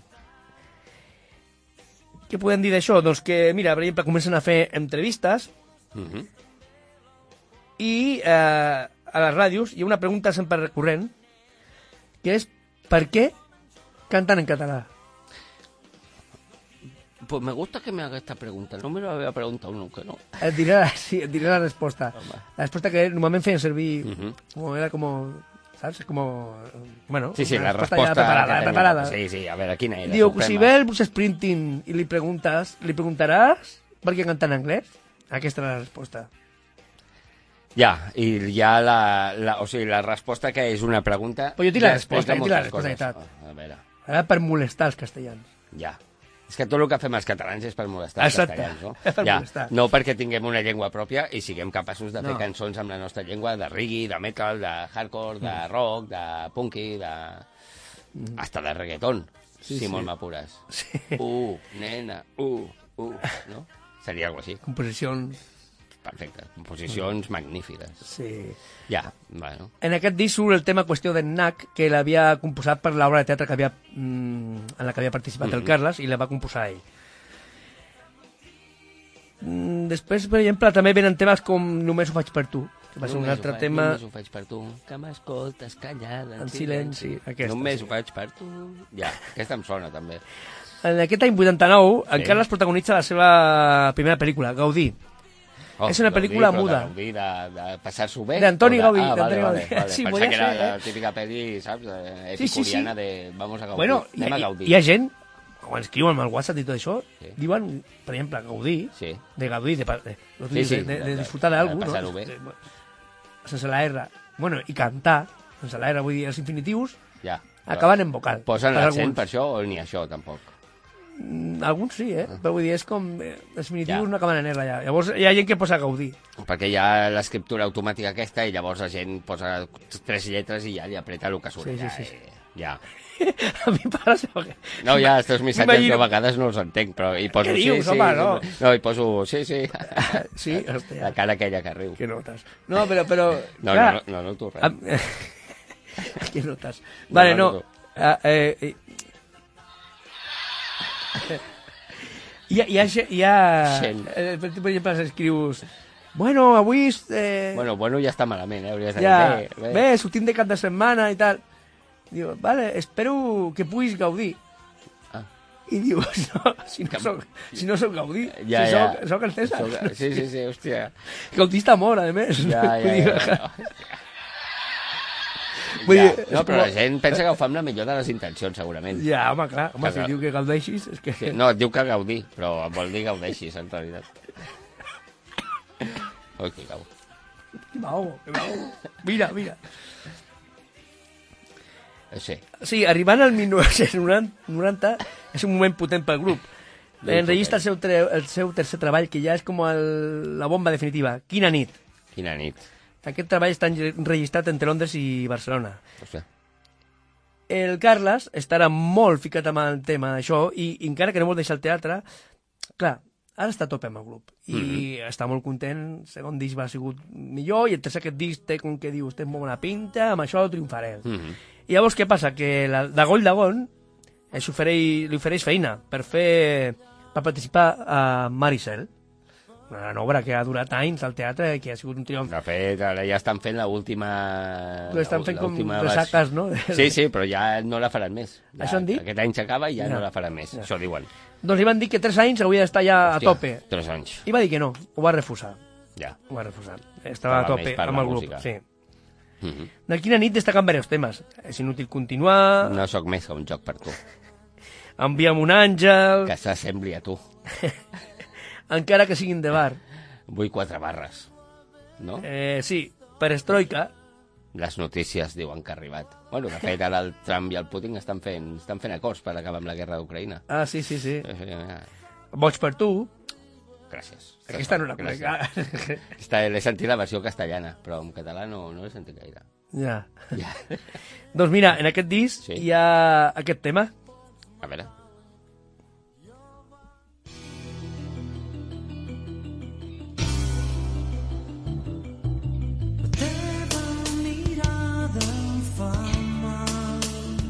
Què podem dir d'això? Doncs que, mira, per exemple, comencen a fer entrevistes Mm-hmm. i eh, a les ràdios hi ha una pregunta sempre recurrent, que és per què cantan en català? Pues me gusta que me haga esta pregunta. No me lo había preguntado nunca, ¿no? Et diré, sí, et diré la resposta. Home. La resposta que normalment feien servir, Mhm. como era como, ¿sabes? Como, bueno, Sí, sí, una la resposta... ya preparada, que tenia. preparada. Sí, sí, a veure, quina era? Diu, Suprema. si ve el Bruce Springsteen i li preguntes, li preguntaràs per què canta en anglès? Aquesta era la resposta. Ja, i ja la, la... O sigui, la resposta que és una pregunta... Però jo tinc la ja resposta, explica jo tinc la moltes resposta, coses. veritat. A veure, Ara per molestar els castellans. ja. És que tot el que fem els catalans és per molestar els Exacte, castellans, no? és per ja. molestar. No perquè tinguem una llengua pròpia i siguem capaços de fer No. cançons amb la nostra llengua, de reggae, de metal, de hardcore, de Mm. rock, de punky, de... hasta de reggaeton, Sí, si sí. molt m'apures. Sí. Uh, nena, uh, uh, no? Seria alguna cosa així. Composicions... Perfecte. Composicions magnífiques. Sí. Ja, bueno. En aquest disc surt el tema Qüestió d'en N A C, que l'havia composat per l'obra de teatre que havia, mm, en la que havia participat el Mhm. Carles, i la va composar ell. Mm, després, per exemple, també venen temes com Només ho faig per tu, que va ser un Només altre ho faig, tema Només ho faig per tu, que m'escoltes callada en silenci. Aquesta, Només sí. ho faig per tu. Ja, aquesta em sona també. En aquest any vuitanta-nou, en Sí. Carles protagonitza la seva primera pel·lícula, Gaudí. Oh, És una Gaudí, pel·lícula però muda. De, Gaudí, de, de passar-s'ho bé? D'Antoni O Gaudí, Ah, vale, d'Antoni vale, Gaudí. vale. Sí, Pensava podria que era ser, la eh? típica pel·li, saps? Eh, Sí, sí, sí. Epicuriana de vamos a Gaudí. Bueno, hi, Anem a hi, Gaudí. hi ha gent, quan escriuen al WhatsApp i tot això, Sí. diuen, per exemple, Gaudí, Sí. de Gaudí, de, de, de, Sí, sí, de, de, de de- disfrutar de d'algú, no? passar-ho bé. De- sense la R. Bueno, i cantar, sense la R, vull dir, els infinitius Ja. acaben en vocal. Posen Per l'accent alguns. per això o ni això, tampoc? Mm, Alguns sí, eh? Però vull dir, és com... Eh, els infinitius Ja. no acaben en R, ja. Llavors hi ha gent que posa Gaudí. Perquè hi ha l'escriptura automàtica aquesta i llavors la gent posa tres lletres i ja li apreta el que surt. Sí, sí, ja, sí, sí. eh, ja. A mi pare això que... No, ja, els teus missatges M'imagino- jo a vegades no els entenc, però hi poso Què sí, dius, sí, home, no? no, hi poso sí, sí. Sí, hòstia. La cara aquella que riu. Què notes? No, però... però No, clar, no, no, no, tu res. Am- Què notes? Vale, no, no. no. Ah, eh, eh. Hi ha... Hi ha, ge- hi ha Gent. eh, per exemple, escrius Bueno, avui... Eh, Bueno, bueno, ja està malament, eh? Hauries de dir, ja, bé, bé. bé, sortim de cap de setmana i tal. Diu, vale, espero que puguis gaudir. Ah. I diu, no, si no soc, si no soc Gaudí, Ja, si ja. soc, soc el César. Soc- Sí, sí, sí, hòstia. Gaudí està mort, a més. Ja, ja, Vull dir, ja. Vull ja. dir, és No, però com- la gent pensa que ho fa amb la millor de les intencions, segurament. Ja, home, clar, home, Clar, si clar. diu que gaudeixis, és que... Sí, no, et diu que gaudir, però vol dir gaudeixis, en realitat. Oi, que cau. Que m'ahogo, que m'ahogo. Mira, mira. Eh, Sí. Sí, arribant al mil nou-cents noranta és un moment potent pel grup. Ben Enregistra el potent. seu, tre el seu tercer treball, que ja és com el, la bomba definitiva. Quina nit. Quina nit. Aquest treball està enregistrat entre Londres i Barcelona. Hòstia. El Carles estarà molt ficat amb el tema d'això i encara que no vol deixar el teatre, clar, ara està a tope amb el grup i mm -hmm. està molt content. El segon disc va sigut millor i el tercer aquest disc té com que dius, té molt bona pinta, amb això triomfarem. Mm -hmm. I llavors què passa? Que la, Dagoll Dagon es ofereix, li ofereix feina per fer per participar a Maricel, una gran obra que ha durat anys al teatre i que ha sigut un triomf. De fet, ara ja estan fent l'última... Ho estan fent com l'última resaques, no? Sí, sí, però ja no la faran més. Ja, Això han dit? Aquest any s'acaba i ja, Ja. no la faran més. Ja. Això diuen. Doncs li van dir que tres anys hauria d'estar ja Hòstia, a tope. Tres anys. I va dir que no, ho va refusar. Ja. Ho va refusar. Estava Estava a tope més per amb la el grup. música. Sí. Mm -hmm. De quina nit destaquen diversos temes. És inútil continuar, No sóc més que un joc per tu. envia'm un àngel, Que s'assembli a tu. encara que siguin de bar. Vull quatre barres. No? Eh, sí, perestroika, Les notícies diuen que ha arribat. Bueno, de fet, ara el Trump i el Putin estan fent, estan fent acords per acabar amb la guerra d'Ucraïna. ah, sí, sí, sí. Eh, eh, Boig per tu, Gràcies. aquesta no la Gràcies. conec. Esta- L'he sentit la versió castellana, però en català no, no l'he sentit gaire. Ja. Ja. Doncs mira, en aquest disc Sí. hi ha aquest tema. A veure. La teva mirada em fa mal.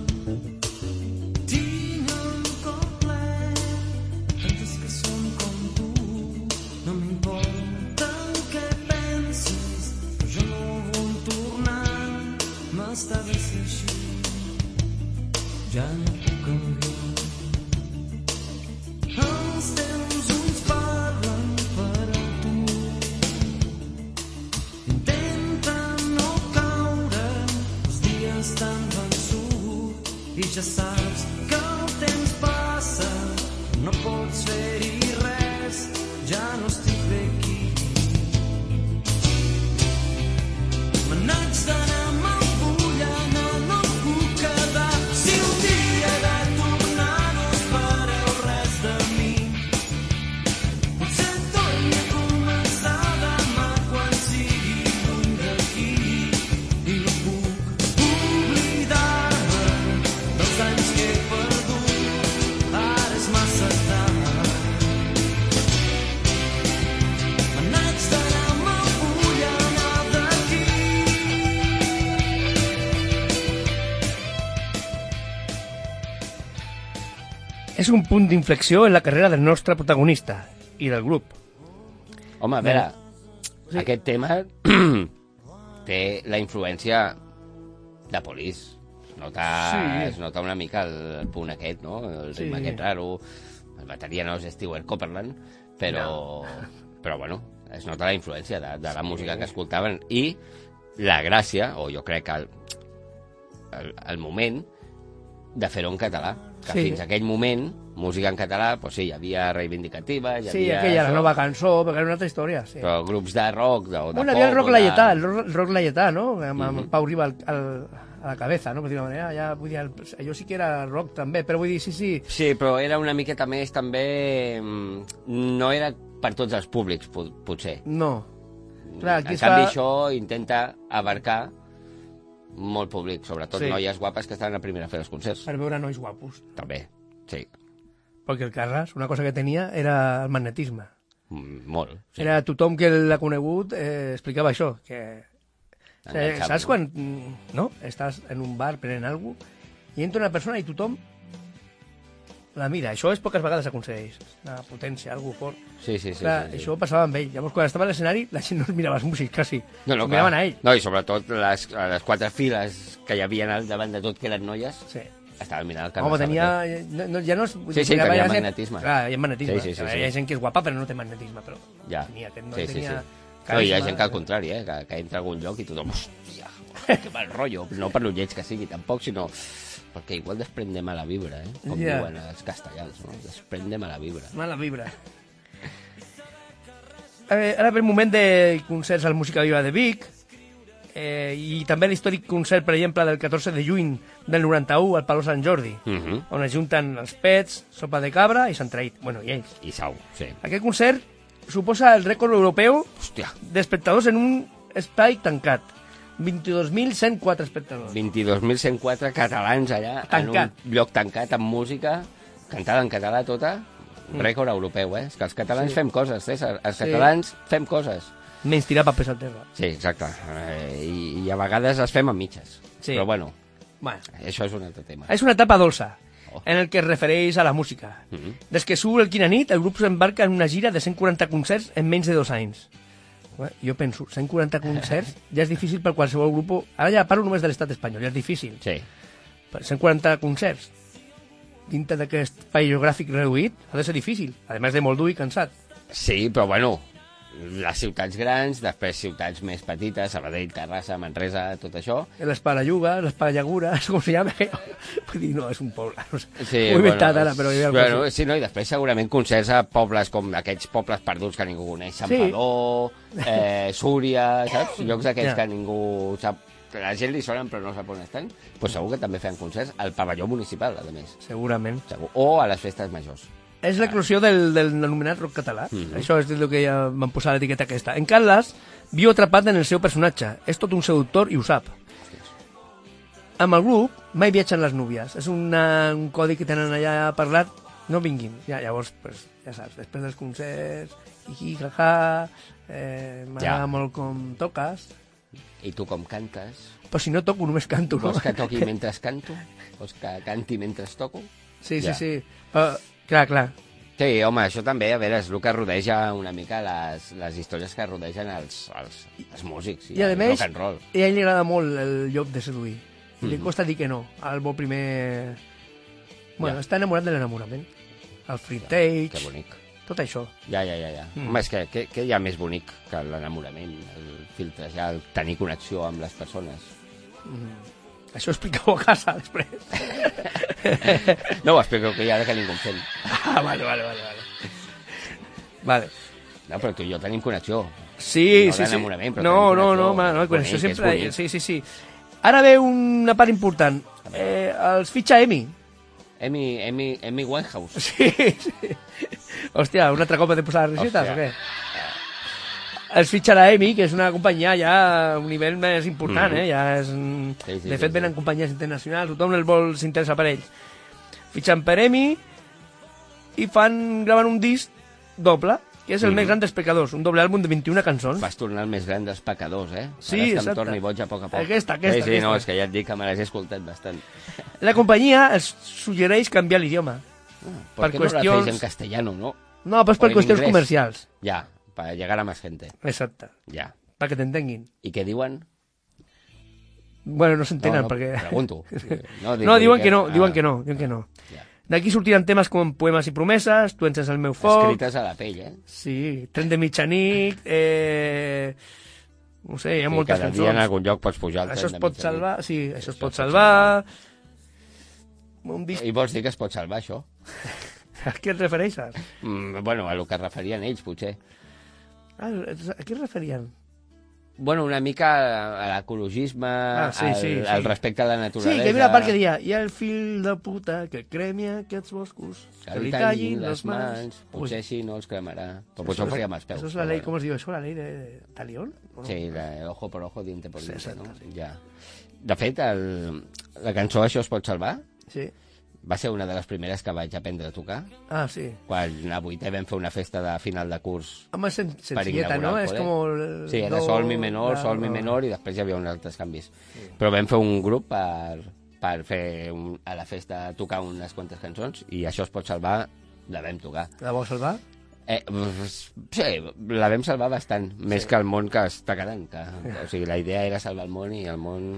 Tinc el cor ple, tantes que són com tu. No m'importa el que pensis, però jo no vull tornar. M'està bé ser així, ja no puc canviar. Els teus ulls parlen per a tu. Intenta no caure, els dies t'han vençut i ja saps que el temps passa, no pots fer-hi res, ja no estic bé aquí. Me n'haig d'anar, me'n vull anar, no em puc quedar. Si un dia he de tornar, no espereu res de mi. Potser torni a començar demà quan sigui lluny d'aquí i no puc oblidar-me dels anys que he perdut, ara és massa tard. Me n'haig d'anar, me'n vull anar d'aquí. És un punt d'inflexió en la carrera del nostre protagonista i del grup. Home, a veure, Sí. sí. Aquest tema té la influència de Police. Es nota, Sí. es nota una mica el, el punt aquest, no? El Sí. ritme aquest raro. El bateria no és Stewart Copeland, però, però bueno, es nota la influència de, de la música que escoltaven i la gràcia, o jo crec que el, el, el moment de fer-ho en català. Que Sí. fins a aquell moment, música en català, doncs sí, hi havia reivindicativa, hi Sí, havia aquella, la això, nova cançó, perquè era una altra història. Sí. però grups de rock, de, o de Bueno, havia el pop, rock o de- laietà, el rock, el rock laietà, no? Amb, amb Mhm. Pau Riba al, al, a la cabeza, no? Per dir-ho manera, ja, vull dir, el, allò sí que era rock també, però vull dir, sí, sí, Sí, però era una miqueta més també... mm, No era per tots els públics, po- potser. no. Clar, aquí en es canvi, fa- això intenta abarcar molt públic, sobretot Sí. sí. noies guapes que estan a primera fer els concerts. Per veure nois guapos. També, sí. Perquè el Carles, una cosa que tenia era el magnetisme. Mm, Molt. Sí. Era tothom que l'ha conegut eh, explicava això, que... O sigui, Enganxava, saps no? quan mm, no? estàs en un bar prenent alguna cosa i entra una persona i tothom la mida. Això és poques vegades aconsegueix. Una potència, algú fort. Sí, sí, sí. Clar, sí, sí. això passava amb ell. Llavors, quan estava a l'escenari, la gent no es mirava els músics, quasi. No, no, es miraven clar. a ell. No, i sobretot les, les quatre files que hi havia al davant de tot, que eren noies, Sí. estaven mirant el que Home, passava. tenia... No, no, ja no és... Sí, sí, ja tenia va ser- magnetisme. Clar, hi ha magnetisme. Sí, sí, sí, Hi sí. ha gent que és guapa, però no té magnetisme. Però Ja. tenia, aquest no Sí, sí, tenia sí. No, hi ha carisma. gent que al contrari, eh, que, que entra a algun lloc i tothom... Hòstia, que mal rotllo. No per lo lleig que sigui, tampoc, sinó... Perquè igual desprende mala vibra, eh? Com Ja. diuen els castellans, no? Desprende mala vibra. Mala vibra. Eh, ara ve el moment de concerts al Música Viva de Vic, eh, i també l'històric concert, per exemple, del catorze de juny del noranta-u al Palau Sant Jordi, Mhm. on es junten els Pets, Sopa de Cabra i Sant Traït. Bueno, i ells. I sau, sí. Aquest concert suposa el rècord europeu Hòstia, d'espectadors en un espai tancat. vint-i-dos mil cent quatre espectadors. vint-i-dos mil cent quatre catalans allà, Tancat. en un lloc tancat, amb música, cantada en català tota, rècord europeu, eh? És que els catalans Sí. fem coses, César. Els Sí. catalans fem coses. Menys tirar papers al terra. Sí, exacte. Eh, i, I a vegades les fem a mitges. Sí. Però bueno, Bueno, això és un altre tema. és una etapa dolça, Oh. en el que es refereix a la música. Mhm. Des que surt el Quina Nit, el grup s'embarca en una gira de cent quaranta concerts en menys de dos anys. Bé, jo penso, cent quaranta concerts ja és difícil per qualsevol grup. Ara ja parlo només de l'estat espanyol, ja és difícil. Sí. Per cent quaranta concerts dintre d'aquest espai geogràfic reduït ha de ser difícil, a més de molt dur i cansat. Sí, però bueno, les ciutats grans, després ciutats més petites, Sabadell, Terrassa, Manresa, tot això. L'Espalalluga, l'Espalallagura, com se llama? Vull dir, no, és un poble, no sé. Sí, Ho he inventat ara, però hi ha alguna bueno, cosa. sí, no, i després segurament concerts a pobles com aquests pobles perduts que ningú coneix, Sant Sí. Padó, eh, Súria, saps? Llocs d'aquests Ja. que ningú sap, que la gent li sonen però no sap on estan, pues segur que també feien concerts al pavelló municipal, a més. Segurament. Segur. O a les festes majors. És l'eclosió del, del anomenat rock català. Mhm. Això és el que ja van posar l'etiqueta aquesta. En Carles viu atrapat en el seu personatge. És tot un seductor i ho sap. Amb el grup mai viatgen les núvies. És una, un codi que tenen allà parlat. No vinguin. Ja, llavors, pues, ja saps, després dels concerts, hi, jaja, eh, m'agrada Ja. molt com toques. I tu com cantes? Però si no toco, només canto, no? Vols que toqui mentre canto? Vols que canti mentre toco? Sí, sí, Ja. sí. Però, clar, clar. Sí, home, això també, a veure, és el que rodeja una mica les, les històries que rodegen els, els, els músics i, I a el més, rock and roll. a ell li agrada molt el lloc de seduir. I li Mhm. costa dir que no, al bo primer... Bueno, Ja. està enamorat de l'enamorament. El frontage, Que bonic. tot això. Ja, ja, ja, ja. Mm. Home, és que, que, que hi ha més bonic que l'enamorament, el filtrejar, el tenir connexió amb les persones. Això explica-ho a casa, després. No ho explico que hi ha que ningú em sent. Ah, vale, vale, vale. Vale. Vale. No, però tu i jo tenim connexió. Sí, No sí, sí. d'enamorament, però No, tenim no, connexió. no, ma, no, connexió Bonic, és sempre... bonic. Sí, sí, sí. Ara ve una part important. Eh, els fitxa Emi. Amy, Amy, Amy Winehouse. Sí, sí. Hòstia, un altre cop he de posar les recetes, Hòstia. o què? Els fitxa la Emi, que és una companyia ja a un nivell més important, Mhm. eh? Ja és... mm, Sí, sí, de sí, fet, sí. venen companyies internacionals, tothom el vol s'interessa per ells. Fitxen per Emi i fan, graven un disc doble, que és el Mhm. més gran dels pecadors, un doble àlbum de vint-i-una cançons. Vas tornar el més gran dels pecadors, eh? Sí, Faràs que em exacte. torni boig a poc a poc. Aquesta, aquesta, Sí, sí, aquesta. no, és que ja et dic que me les he escoltat bastant. La companyia els suggereix canviar l'idioma. Per, Per què no la qüestions- fes en castellano, no? No, pues O per en qüestions inglés. comercials. Ja, para llegar a más gente. Exacte, Ja. perquè t'entenguin. I què diuen? Bueno, no s'entenen, no, no, perquè... pregunto. No, No, diuen que no, ah, diuen que no, diuen que no. Ja. D'aquí sortiran temes com Poemes i promeses, Tu ences el meu foc... Escrites a la pell, eh? Sí, Tren de mitjanit... Eh... No sé, hi ha Sí, moltes cada dia en cançons. algun lloc pots pujar al Això tren es de pot mitjanit. salvar... Sí, això es Això pot es pot salvar... Un disc... I vols dir que es pot salvar, això? A què et refereixes? Mm, bueno, a lo que es referien ells, potser. Ah, a què es referien? Bueno, una mica a l'ecologisme, Ah, sí, al, sí, sí. al respecte a la Sí, naturalesa... que hi havia una part que deia hi ha el fill de puta que cremi aquests boscos, que li tallin les mans, potser així no els cremarà. Però potser ho faria amb els peus. Això és la però llei, bueno. com es diu això? La llei de Talión? ¿O no? Sí, la, ojo por ojo, diente por Sí, diente, exacte, no? sí. Ja. De fet, el, la cançó Això es pot salvar Sí. va ser una de les primeres que vaig aprendre a tocar. Ah, sí. Quan a vuitè vam fer una festa de final de curs Home, sen per sencilleta, inaugurar no? el És col·le. com... El Sí, era do, sol, mi menor, la, sol, mi no. menor, i després hi havia uns altres canvis. Però vam fer un grup per, per fer un, a la festa tocar unes quantes cançons, i Això es pot salvar, la vam tocar. La vau salvar? Eh, sí, la vam salvar bastant, sí. Més que el món que està quedant. Que, que, o sigui, la idea era salvar el món i el món...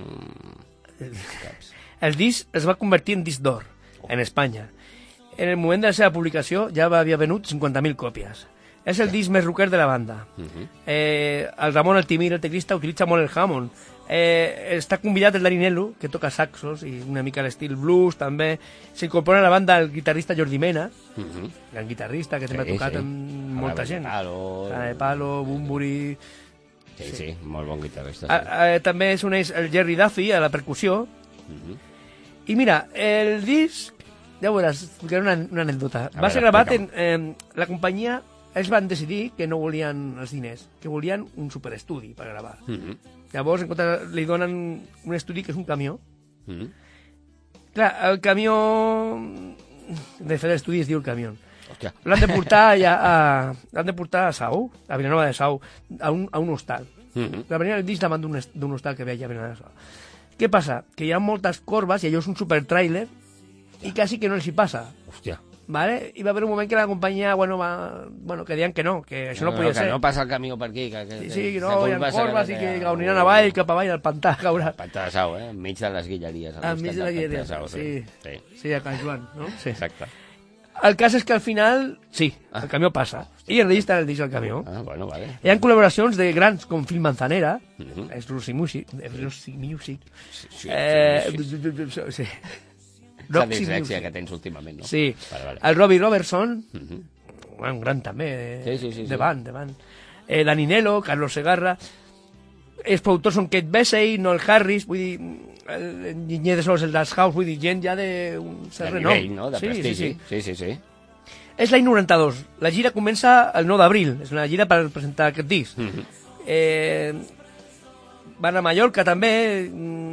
Caps. El disc es va convertir en disc d'or, oh. en Espanya. En el moment de la seva publicació ja havia venut cinquanta mil còpies. És el disc més rocker de la banda. Uh -huh. eh, el Ramon Altimir, el teclista, utilitza molt el Hammond. Eh, està convidat el Darinello, que toca saxos i una mica l'estil blues també. S'incorpora a la banda el guitarrista Jordi Mena, uh -huh. gran guitarrista que també sí, ha tocat sí. amb molta gent. Palo, de Palo, Bumburi... Sí, sí, sí, molt bon guitarrista. Sí. A, a, també s'uneix el Jerry Duffy a la percussió. Uh -huh. I mira, el disc, ja veuràs, explicaré una, una anècdota. A Va veure, ser gravat en... Eh, la companyia, ells van decidir que no volien els diners, que volien un superestudi per gravar. Uh -huh. Llavors, en compte, li donen un estudi que és un camió. Uh -huh. Clar, el camió... De fet, l'estudi es diu el camió. L'han de portar ja a... L'han de portar a Sau, a Vilanova de Sau, a un, a un hostal. Uh -huh. La venien el disc davant d'un hostal que veia a Vilanova de Sau. Què passa? Que hi ha moltes corbes i allò és un supertrailer i quasi que no els hi passa. Hòstia. Vale? I va haver un moment que la companyia, bueno, va, bueno que deien que no, que això no, no podia no, ser. Que no passa el camió per aquí. Que, que, sí, sí, que no, hi ha corbes i que aniran avall, cap avall, al pantà caurà. Pantà de Sau, eh? Enmig de les guilleries. Enmig de les guilleries, Sau, sí. Sí. Sí, a Can Joan, no? Sí. Exacte. El cas és que al final, sí, ah. el camió passa. I el disc està en el disc del camió. Ah, bueno, vale. Hi ha col·laboracions de grans com Phil Manzanera, uh -huh. és Rossi Music, Rossi Music. Sí, sí, eh, sí. La dislèxia que tens últimament, no? Sí. Vale, vale. El Robbie Robertson, uh -huh. un gran també, de, sí, sí, sí, de sí. band, de band. Eh, Daninello, Carlos Segarra, els productors són Kate Besey, Noel Harris, vull dir, l'enginyer de sols, el Das House, vull dir, gent ja de un cert renom. De nivell, no? De sí, prestigi. Sí, sí, sí. sí, sí. És l'any noranta-dos. La gira comença el nou d'abril. És una gira per presentar aquest disc. Uh -huh. eh, van a Mallorca també,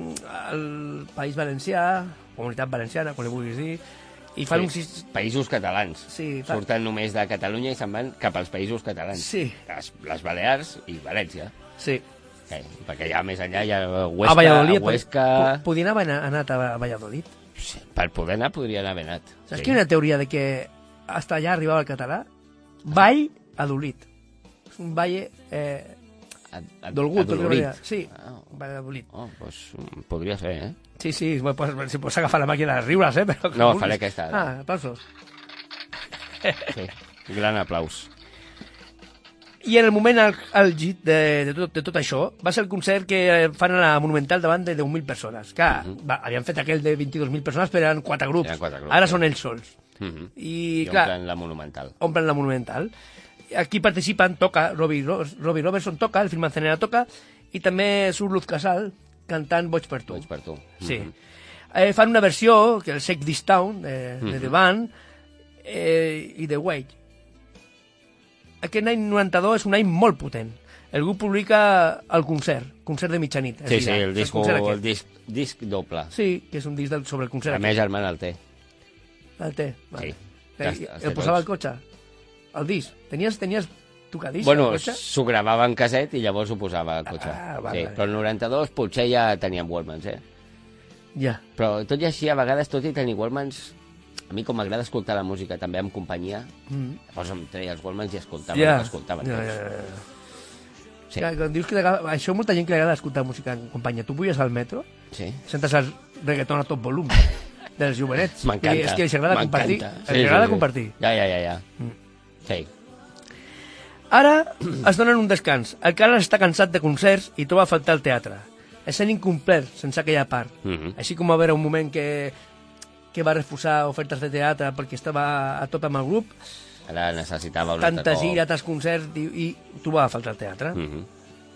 al País Valencià, Comunitat Valenciana, com li vulguis dir, i fan sí, uns... Sis... Països catalans. Sí, fa... Surten només de Catalunya i se'n van cap als països catalans. Sí. Les, les Balears i València. Sí. Okay, perquè ja més enllà hi ha Huesca, a Valladolid, a Huesca... Podien haver anat a Valladolid? Sí, per poder anar podrien haver anat. Saps sí. que hi ha una teoria de que hasta allà arribava el català? Vall Adolit. És un valle... Eh, Dolgut, Adolit. Sí, ah, Valladolid. Oh, pues, podria ser, eh? Sí, sí, pues, si pots agafar la màquina de riures, eh? Però no, vulguis. Faré aquesta. Ah, aplausos. Sí, gran aplaus. I en el moment àlgid de, de, tot, de tot això va ser el concert que fan a la Monumental davant de deu mil persones. Que uh -huh. va, havien fet aquell de vint-i-dos mil persones, però eren quatre grups. Eren quatre grups Ara sí. són ells sols. Uh -huh. I, I clar, omplen la Monumental. Omplen la Monumental. Aquí participen, toca, Robbie, Robbie Robertson toca, el Phil Manzanera toca, i també surt Luz Casal cantant Boig per tu. Boig per tu. Sí. Uh-huh. eh, fan una versió, que el Shake This Town, de, uh-huh. de The Band, eh, i The Wait. Aquest any noranta-dos és un any molt potent. El grup publica el concert, concert de mitjanit. Sí, sí, el, disco, el, el disc, disc doble. Sí, que és un disc del, sobre el concert. La meva germana el té. El té? Vale. Sí. El, el posava al cotxe? El disc? Tenies, tenies tocadisc bueno, al cotxe? s'ho gravava en caset i llavors ho posava al cotxe. Ah, vale, sí, vale. però el noranta-dos potser ja teníem Walkmans, eh? Ja. Però tot i així, a vegades, tot i tenir Walkmans, a mi com m'agrada escoltar la música també amb companyia, mm. llavors em treia els Walkmans i escoltava yeah. el que escoltaven yeah, tots. yeah, yeah. Sí. Clar, quan dius que això molta gent que li agrada escoltar música en companyia. Tu puges al metro, sí. sentes el reggaeton a tot volum dels jovenets. M'encanta. És que els agrada compartir. Sí, els agrada sí, sí. compartir. Ja, ja, ja. ja. Mm. Sí. Ara es donen un descans. El Carles està cansat de concerts i troba a faltar el teatre. És un incomplert sense aquella part. Mm -hmm. Així com va haver un moment que, que va refusar ofertes de teatre perquè estava a tope amb el grup. Ara necessitava un tantes gira, altres concerts, i, i trobava a faltar el teatre. Mm -hmm.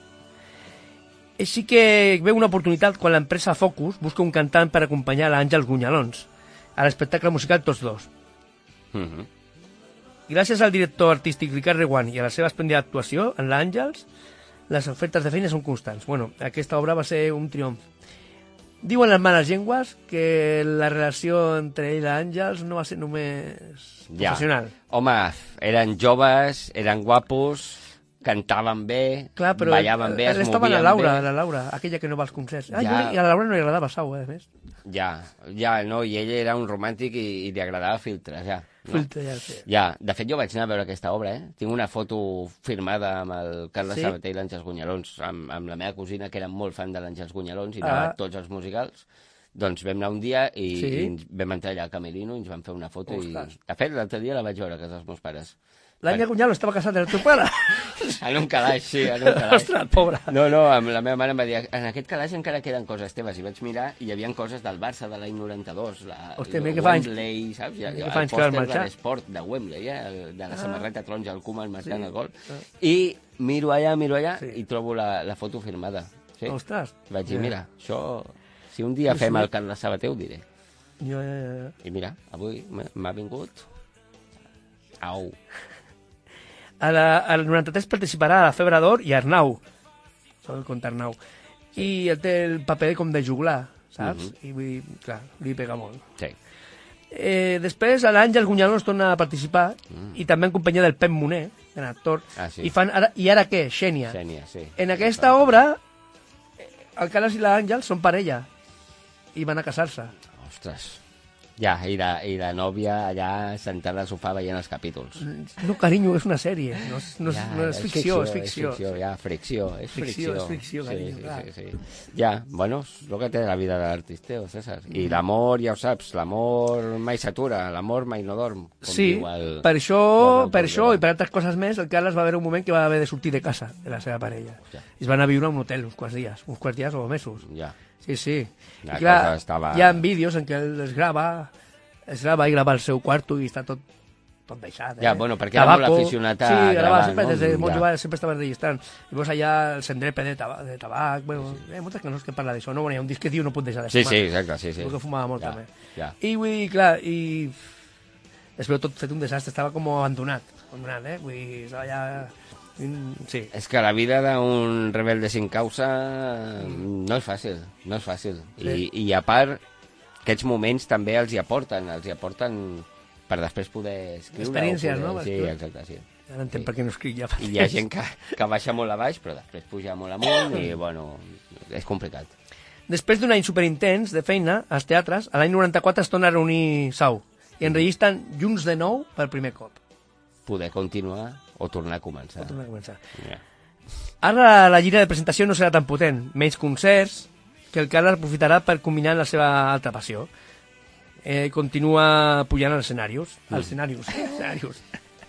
Així que veu una oportunitat quan l'empresa Focus busca un cantant per acompanyar l'Àngels Gunyalons a l'espectacle musical Tots Dos. Mm -hmm. Gràcies al director artístic Ricard Reguant i a la seva esplèndida actuació en l'Àngels, les ofertes de feina són constants. Bueno, aquesta obra va ser un triomf. Diuen les males llengües que la relació entre ell i l'Àngels no va ser només ja. professional. Home, eren joves, eren guapos, cantaven bé, Clar, però ballaven bé, es estaven movien a Laura, bé. la Laura, aquella que no va als concerts. Ah, Ja. jo, i a la Laura no li agradava Sau, eh, a més. Ja, ja, no, i ell era un romàntic i, i li agradava filtres, ja. No? Filtre, ja, sí. Ja, de fet jo vaig anar a veure aquesta obra, eh? Tinc una foto firmada amb el Carles Sí? Sabater i l'Àngels Gunyalons, amb, amb la meva cosina, que era molt fan de l'Àngels Gunyalons i Ah. anava a tots els musicals. Doncs vam anar un dia i, Sí? i ens vam entrar allà al Camerino i ens vam fer una foto. Ostres. I, de fet, l'altre dia la vaig veure a casa dels meus pares. L'Anya Cunyalo estava casat amb el teu pare. En un calaix, sí, en un calaix. Ostres, pobre. No, no, amb la meva mare em va dir, en aquest calaix encara queden coses teves, i vaig mirar i hi havia coses del Barça de l'any noranta-dos, la, Hòstia, el mira que fa anys- Wembley, saps? I, mira que el fa anys que vas pòster de marxar. l'esport de Wembley, eh? el- de la samarreta taronja, el Koeman marcant Sí. el gol. I miro allà, miro allà, Sí. i trobo la, la foto firmada. Sí? Ostres. Vaig dir, Ja. mira, això... Si un dia Sí, fem sí. el Carles Sabater, ho diré. Jo, ja, ja. I mira, avui m'ha- m'ha vingut... Au. A la, al noranta-tres participarà a la Febre d'Or i Arnau. Sol contar Arnau. I el té el paper com de juglar, saps? I vull dir, clar, li pega molt. Sí. Eh, després, a l'Àngel Gunyalons torna a participar, i també en companyia del Pep Moner, un actor, Ah, sí. i fan ara, i ara què? Xènia. Xènia, sí. En aquesta obra, el Carles i l'Àngel són parella, i van a casar-se. Ostres. Ja, i la, i la nòvia allà sentada al sofà veient els capítols. No, carinyo, és una sèrie, no és, no és, Ja, no és ficció, és ficció. És ficció, ja, fricció, és Fricció, fricció. és fricció, sí, carinyo, sí, clar. sí, sí. Ja, bueno, és el que té la vida de l'artisteo, César. I l'amor, ja ho saps, l'amor mai s'atura, l'amor mai no dorm. Com Sí, diu el... per això, el per Pol això Vila. i per altres coses més, el Carles va haver un moment que va haver de sortir de casa de la seva parella. Hòstia. I es van anar a viure a un hotel uns quants dies, uns quants dies o mesos. Ja. Sí, sí. La I clar, cosa estava- hi ha vídeos en què ell es grava, es grava i grava el seu quarto i està tot, tot deixat. Eh? Ja, bueno, perquè era molt aficionat a sí, gravar, grava sempre, no? des de molt Ja. jove sempre estava registrant. I llavors allà el cendrepe de tabac, de tabac bueno, hi ha moltes cançons que parla d'això, no? Bueno, hi ha un disc que diu no pot deixar de Sí, fumar. sí, exacte, sí, sí. Perquè fumava molt, ja, també. Ja. I vull dir, clar, i es veu tot fet un desastre, estava com abandonat, abandonat, eh? Vull dir, estava ja... Sí. És que la vida d'un rebelde sin causa no és fàcil, no és fàcil. I, Sí. I a part, aquests moments també els hi aporten, els hi aporten per després poder escriure. o Experiències, poder... no? Sí, Escriure. exacte, sí. Ara entenc Sí. per què no escric ja. I hi ha gent que, que baixa molt a baix, però després puja molt amunt i, bueno, és complicat. Després d'un any superintens de feina als teatres, a l'any noranta-quatre es torna a reunir Sau i enregistren Junts de nou per primer cop. Poder continuar o tornar a començar. Torna a començar. Ja. Ara la gira de presentació no serà tan potent, menys concerts, que el Carles aprofitarà per combinar la seva altra passió. Eh, continua pujant als escenaris, als escenaris, escenaris.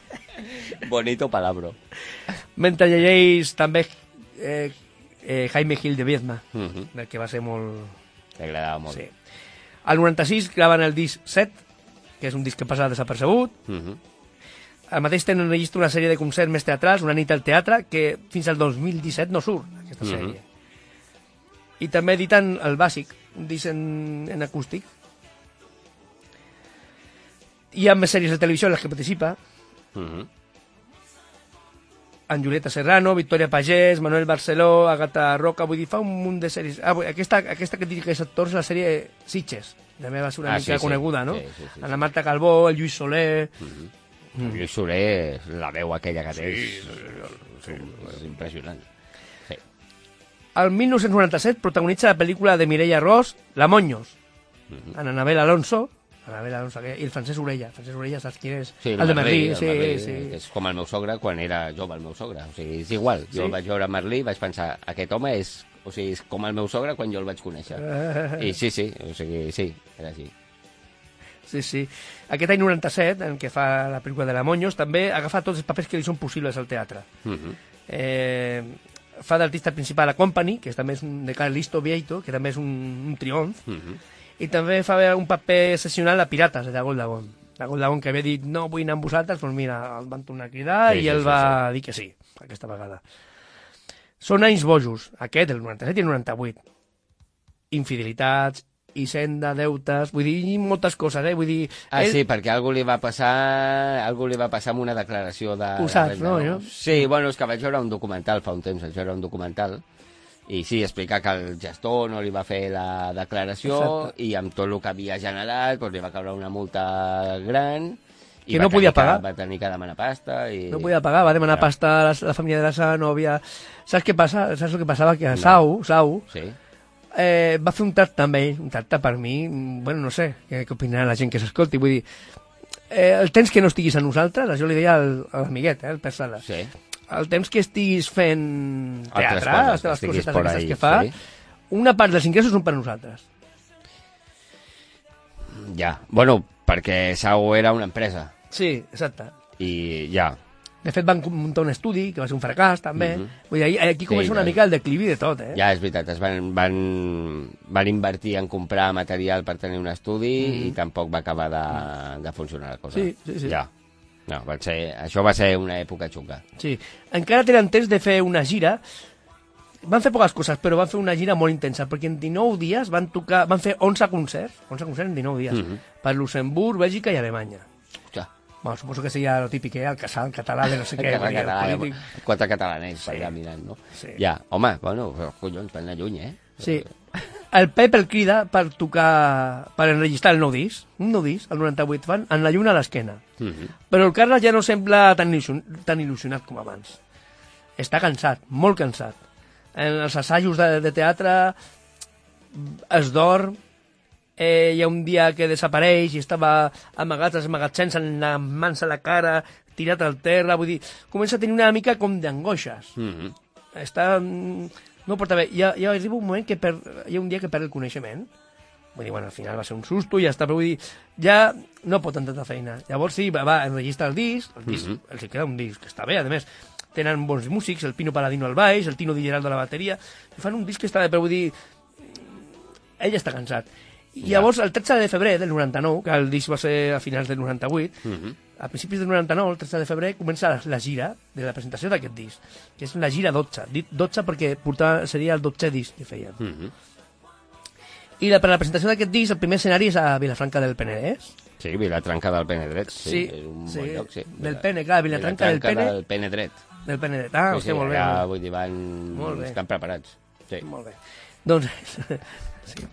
Bonito palabro. Mentre llegeix també eh, eh, Jaime Gil de Viedma, Uh -huh. del que va ser molt... T'agradava molt. Sí. Al noranta-sis graven el disc set, que és un disc que passa desapercebut. Uh -huh. Al mateix temps registra una sèrie de concerts més teatrals, Una nit al teatre, que fins al dos mil disset no surt, aquesta Mhm. sèrie. I també editen el Bàsic, un disc en, en acústic. Hi ha més sèries de televisió en les que participa, Uh -huh. en Julieta Serrano, Victoria Pagès, Manuel Barceló, Agata Roca, vull dir, fa un munt de sèries. Ah, vull- aquesta, aquesta que dirigeix actors és la sèrie Sitges, també va ser una Ah, mica sí, sí. coneguda, no? Sí, sí, sí, Ana Marta Calbó, el Lluís Soler... Mm. Lluís Soler, la veu aquella que té, és, és, és impressionant. Sí. El mil nou-cents noranta-set protagonitza la pel·lícula de Mireia Ros, La Moños, Mhm. en Anabel Alonso, Anabel Alonso que- i el Francesc Orella. Francesc Orella, saps quin és? Sí, el de Merlí, el sí, Merlí, sí. És com el meu sogre quan era jove, el meu sogre. O sigui, és igual. Jo Sí? el vaig veure a Merlí i vaig pensar, aquest home és, o sigui, és com el meu sogre quan jo el vaig conèixer. I sí, sí, o sigui, sí, era així. Sí, sí. Aquest any noranta-set, en què fa la pel·lícula de La Moños, també agafa tots els papers que li són possibles al teatre. Uh -huh. Eh, fa d'artista principal a Company, que també és un, de Carlisto Vieito, que també és un, un triomf, Uh -huh. i també fa un paper excepcional a Pirates, de Gold Dagon. La Gold Dagon que havia dit no vull anar amb vosaltres, doncs mira, el van tornar a cridar Sí, i sí, ell sí, va dir que sí, aquesta vegada. Són anys bojos, aquest, el noranta-set i el noranta-vuit. Infidelitats, Hisenda, deutes, vull dir, moltes coses, eh? Vull dir... Ah, ell- sí, perquè algú li va passar algú li va passar amb una declaració de... Ho saps, de no, renda, jo? Sí, bueno, és que vaig veure un documental fa un temps, vaig veure un documental, i sí, explicar que el gestor no li va fer la declaració, Exacte. i amb tot el que havia generat doncs li va caure una multa gran, I que va no podia tenir que- pagar. Va tenir que demanar pasta i... No podia pagar, va demanar Ja. pasta a la, la família de la seva nòvia. Saps què passa? Saps el que passava? Que a Sau, Sau, Sí. eh, va fer un tracte amb ell, un tracte per mi, mm, bueno, no sé, què, què opinarà la gent que s'escolti, vull dir, eh, el temps que no estiguis a nosaltres, això li deia al, a l'amiguet, eh, el Pep Sala, Sí. el temps que estiguis fent Altres teatre, coses, les teves estiguis cosetes por aquestes ahí, que fa, sí. una part dels ingressos són per nosaltres. Ja. Bueno, perquè Sau era una empresa. Sí, exacte. I ja. De fet, van muntar un estudi, que va ser un fracàs, també. Mhm. Vull dir, aquí, aquí comença Sí, una ja. mica el declivi de tot, eh? Ja, és veritat, es van, van, van invertir en comprar material per tenir un estudi mm. i tampoc va acabar de, de funcionar la cosa. Sí, sí, sí. Ja. No, va ser, això va ser una època xunga. Sí. Encara tenen temps de fer una gira. Van fer poques coses, però van fer una gira molt intensa, perquè en dinou dies van tocar, van fer onze concerts, onze concerts en dinou dies, Mhm. per Luxemburg, Bèlgica i Alemanya. Hòstia, Bueno, suposo que seria el típic, eh? El casal català de no sé què. el perquè el català, polític- quatre catalanets Sí. per allà mirant, no? Sí. Ja, home, bueno, però, collons, van anar lluny, eh? Sí. El Pep el crida per tocar, per enregistrar el nou disc, un nou disc, el noranta-vuit, fan en la lluna a l'esquena. Mhm. Però el Carles ja no sembla tan, il·lusion, tan il·lusionat com abans. Està cansat, molt cansat. En els assajos de, de teatre es dorm, eh, hi ha un dia que desapareix i estava amagat als magatzems amb les mans a la cara, tirat al terra, vull dir, comença a tenir una mica com d'angoixes. Mhm. Està... mm, no porta bé. Hi ha, hi ha arriba un moment que per, hi ha un dia que perd el coneixement. Vull dir, bueno, al final va ser un susto i ja està, però vull dir, ja no pot entrar tanta feina. Llavors sí, va, va enregistrar el disc, el disc, Mhm. els hi queda un disc que està bé, a més, tenen bons músics, el Pino Paladino al baix, el Tino Di Geraldo a la bateria, i fan un disc que està bé, però vull dir, ell està cansat. I Ja. llavors, el tretze de febrer del noranta-nou, que el disc va ser a finals del noranta-vuit, Mhm. a principis del noranta-nou, el tretze de febrer, comença la, la gira de la presentació d'aquest disc, que és la gira dotze. Dit dotze perquè portava, seria el dotzè disc que feien. Mhm. I la, per la presentació d'aquest disc, el primer escenari és a Vilafranca del Penedès. Sí, Vilatranca del Penedret, sí, Sí, és un sí, bon lloc, sí. del Pene, clar, Vilatranca del Pene. del Penedret. Del Penedès. Ah, sí, hòstia, sí, molt bé. allà, molt vull dir, van... Molt bé. Estan preparats. Sí. bé. Molt bé. Doncs... sí.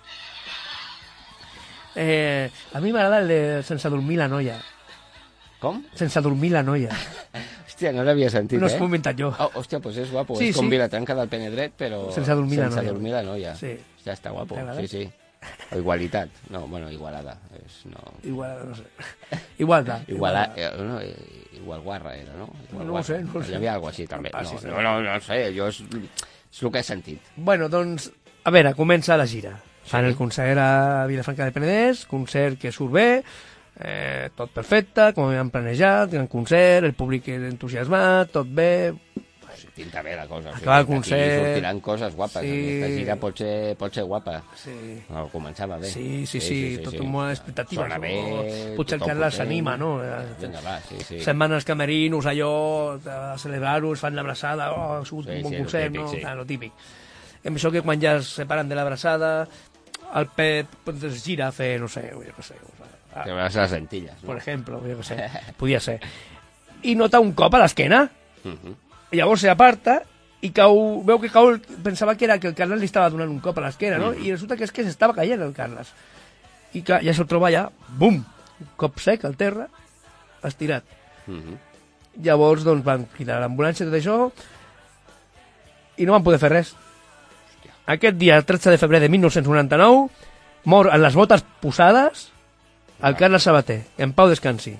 Eh, a mi m'agrada el de Sense dormir la noia. Com? Sense dormir la noia. Hòstia, no l'havia sentit, No eh? s'ho he inventat jo. Oh, hòstia, doncs és guapo. Sí, és com sí. Vilatranca del Penedret, però... Sense dormir la sense noia. dormir la noia. Sí. Ja està guapo, T'agrada? sí, sí. O igualitat. No, bueno, igualada. És, no... Igual, no sé. Igual da. Iguala, eh, no, eh, igual guarra era, no? Igual No ho sé, no ho sé. Hi havia alguna cosa així, també. Ah, No, sí, sí. no, no, no sé, jo és, és el que he sentit. Bueno, doncs, a veure, comença la gira. Fan Sí. el concert a Vilafranca del Penedès, concert que surt bé, eh, tot perfecte, com havíem planejat, gran concert, el públic entusiasmat, tot bé. Sí, pinta bé la cosa. Acaba el Aquí concert. sortiran coses guapes. Sí. Aquesta gira pot ser, pot ser guapa. Sí. No, començava bé. Sí, sí, sí, tot amb moltes expectatives. Sona no? bé, Potser el tothom Carles content. s'anima, no? Vinga, va, sí, sí. Se'n van als camerinos, allò, a celebrar-ho, es fan l'abraçada, oh, ha sigut Sí, un bon sí, lo concert, típic, no? sí. Clar, lo típic. Em això que quan ja es separen de l'abraçada, el Pep pues, es gira a fer, no sé, jo què sé, a, Te vas a les lentilles, no? per exemple, jo què sé, podia ser. I nota un cop a l'esquena, Mhm. i llavors s'aparta i cau, veu que cau, el- pensava que era que el Carles li estava donant un cop a l'esquena, no? Mm. I resulta que és que s'estava caient el Carles. I que ja se'l troba allà, bum, un cop sec al terra, estirat. Mhm. Llavors, doncs, van cridar a l'ambulància i tot això i no van poder fer res. Aquest dia, el tretze de febrer de mil nou-cents noranta-nou, mor amb les botes posades el Carles Sabater. En pau descansi.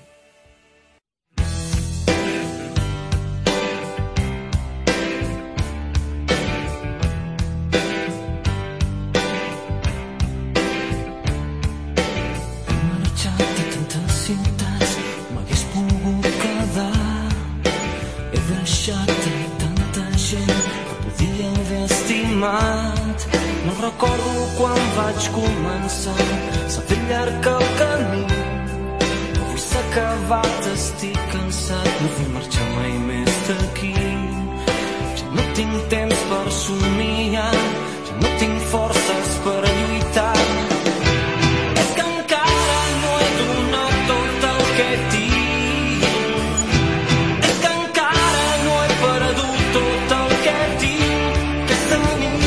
marxat a tantes ciutats, m'hagués pogut quedar. He deixat a tanta gent que podia haver estimat. No recordo quan vaig començar, s'ha fet llarg el camí. Avui s'ha acabat, estic cansat, no vull marxar mai més d'aquí. Ja no tinc temps per somiar, ja no tinc forces per lluitar. És que encara no he donat tot el que tinc. És que encara no he perdut tot el que tinc. Aquesta nit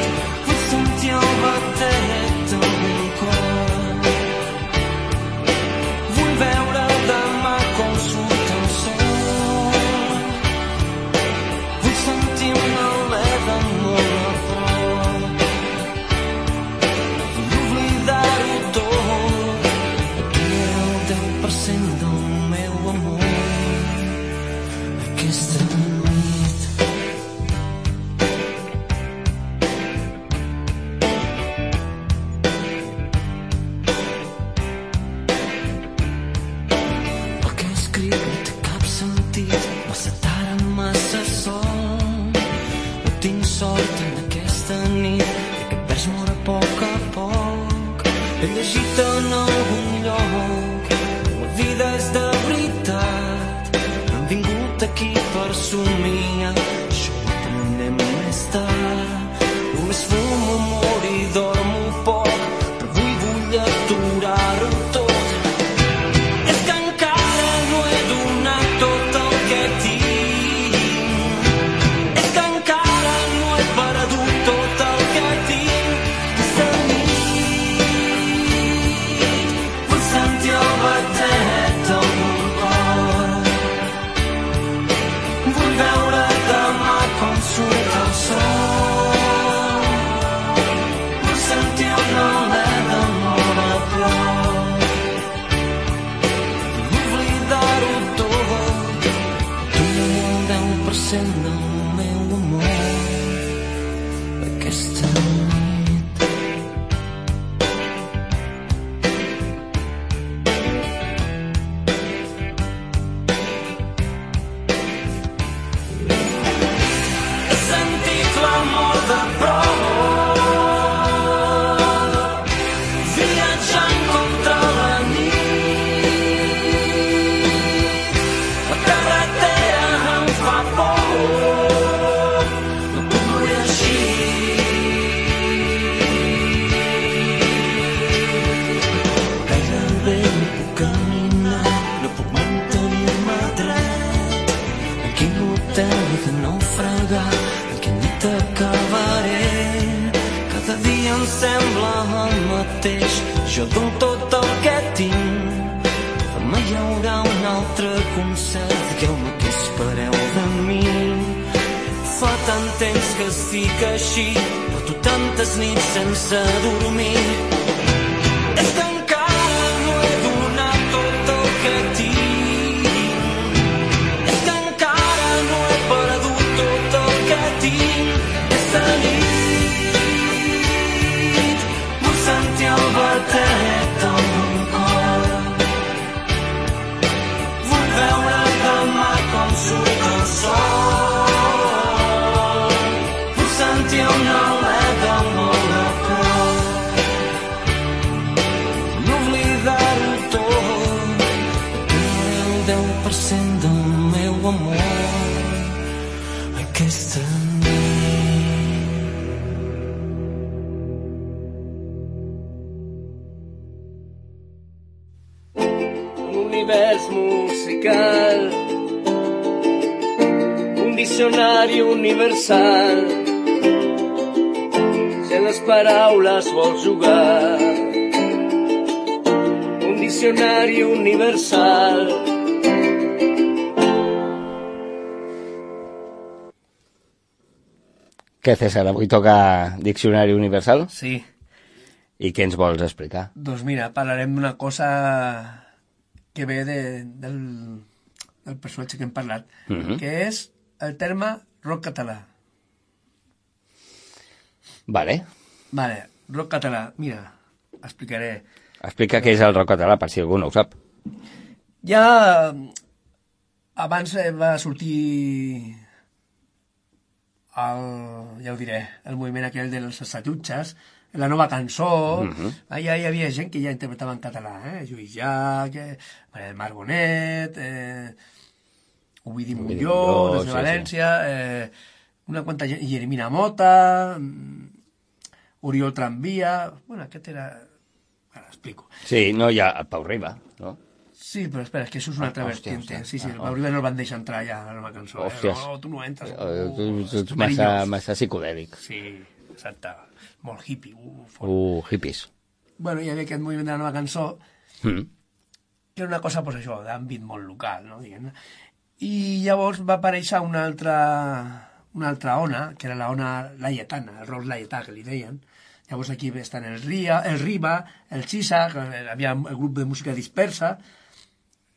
vull sentir el batec del meu cor. aquesta nit. El que escric no té cap sentit, massa tard, massa sol. No tinc sort en aquesta nit, i que perds mort a poc a poc. He llegit en algun lloc que la vida és de veritat. No hem vingut aquí per somiar, això ho aprenem més tard. Només fumo, amor i dormo poc, però avui vull aturar-ho tot. És que encara no he donat tot el que tinc. És que encara no he perdut tot el que tinc. Aquesta nit vull sentir el batet del meu cor. Vull veure demà com surt el sol. Vull sentir un alè d'amor a prop. Vull oblidar-ho tot. Tu el deu per cent del meu amor aquesta nit. He sentit l'amor de prop, viatjant contra la nit. La carretera em fa por, no puc morir així. Gairebé no puc caminar, no puc mantenir-me dret. En quin hotel he de naufragar, en quin nit acabaré. Cada dia em sembla el mateix, jo dono tot el que tinc. Demà hi haurà un altre concert, digueu-me què espereu de mi. Fa tant temps que estic així, porto tantes nits sense dormir. És que encara no he donat tot el que tinc. És que encara no he perdut tot el que tinc. Aquesta nit vull sentir el batet del meu cor. Vull veure demà com surt el sol. Vull sentir un alè d'amor a prop. No oblidar-ho tot. Donaré el deu per cent del meu amor aquesta nit. Un univers musical, un diccionari universal. Si en les paraules vols jugar, un diccionari universal. Què, César, avui toca Diccionari Universal? Sí, I què ens vols explicar? doncs mira, parlarem d'una cosa que ve de, del, del personatge que hem parlat, Mhm. que és el terme rock català. Vale. Vale, rock català, mira, explicaré. Explica què és el rock català, per si algú no ho sap. Ja abans eh, va sortir el, ja ho diré, el moviment aquell dels assajutges, la nova cançó, Mhm. allà hi havia gent que ja interpretava en català, eh? Lluís Llach, eh, Maria Mar Bonet, eh, Ovidi Ovidi Molló, Molló, des de sí, València, eh, una quanta gent, Jeremina Mota, mm, Oriol Tranvia, bueno, aquest era... Ara explico. Sí, no, hi ha el Pau Riba, no? Sí, però espera, és que això és una altra Ah, hòstia, vertiente. hòstia. Sí, sí, Ah, el ah. Pau Riba no el van deixar entrar ja a la nova cançó. Hòsties. Eh? No, tu no entres. Eh, Uh, tu, tu, tu, és massa, perillós. massa psicodèlic. Sí, exacte. Molt hippie. Uh, fort. Uh, hippies. Bueno, hi havia aquest moviment de la nova cançó, Mm. que era una cosa, pues, això, d'àmbit molt local, no? Diguem. I llavors va aparèixer una altra, una altra ona, que era la ona laietana, el rock laietà, que li deien. Llavors aquí estan el Ria, el Riba, el Xisa, que hi havia el grup de música dispersa,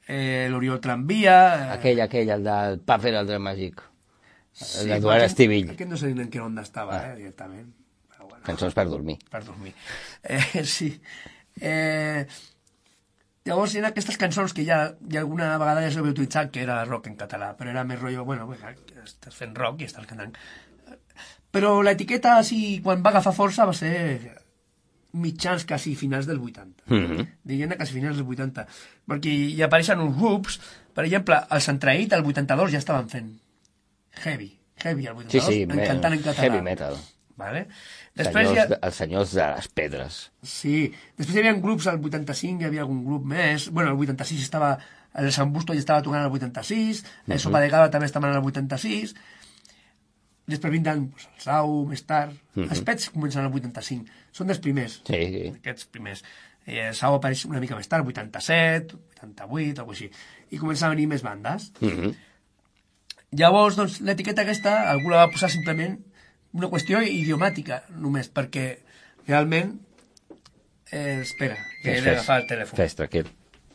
eh, l'Oriol Tramvia... Eh, Aquell, aquell, el del Puffer, el del Màgic. sí, El d'Eduard aquest- Estivill. Aquest no sé en què onda estava, eh, directament. Però bueno, Cançons per dormir. per dormir. Eh, sí. Eh, llavors, eren aquestes cançons que ja, ja alguna vegada ja s'havia utilitzat, que era rock en català, però era més rotllo, bueno, bueno, estàs fent rock i estàs cantant. Però l'etiqueta, així, quan va agafar força, va ser mitjans quasi finals dels vuitanta. Mhm. Diguem-ne quasi finals dels vuitanta. Perquè hi apareixen uns grups, per exemple, el Centraït, el vuitanta-dos, ja estaven fent heavy, heavy, el Sí, vuitanta-dos, sí, en cantant en català. heavy metal. Vale? Després Senyors, hi ha... de, els senyors de les pedres. Sí, després hi havia grups al vuitanta-cinc, hi havia algun grup més, bueno, el vuitanta-sis estava, el Sant Busto ja estava tocant al vuitanta-sis, el Sopa de Gala també estaven al vuitanta-sis, després vindran pues, el Sau, més tard, els Pets comencen al vuitanta-cinc, són dels primers, Sí, sí. aquests primers. Eh, el Sau apareix una mica més tard, vuitanta-set, vuitanta-vuit, alguna així, i comencen a venir més bandes. Mhm. Llavors, doncs, l'etiqueta aquesta, algú la va posar simplement una qüestió idiomàtica, només, perquè realment... Eh, espera, que he Fes, d'agafar el telèfon. Fes, tranquil.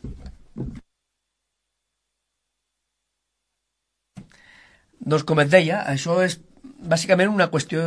Doncs, com et deia, això és bàsicament una qüestió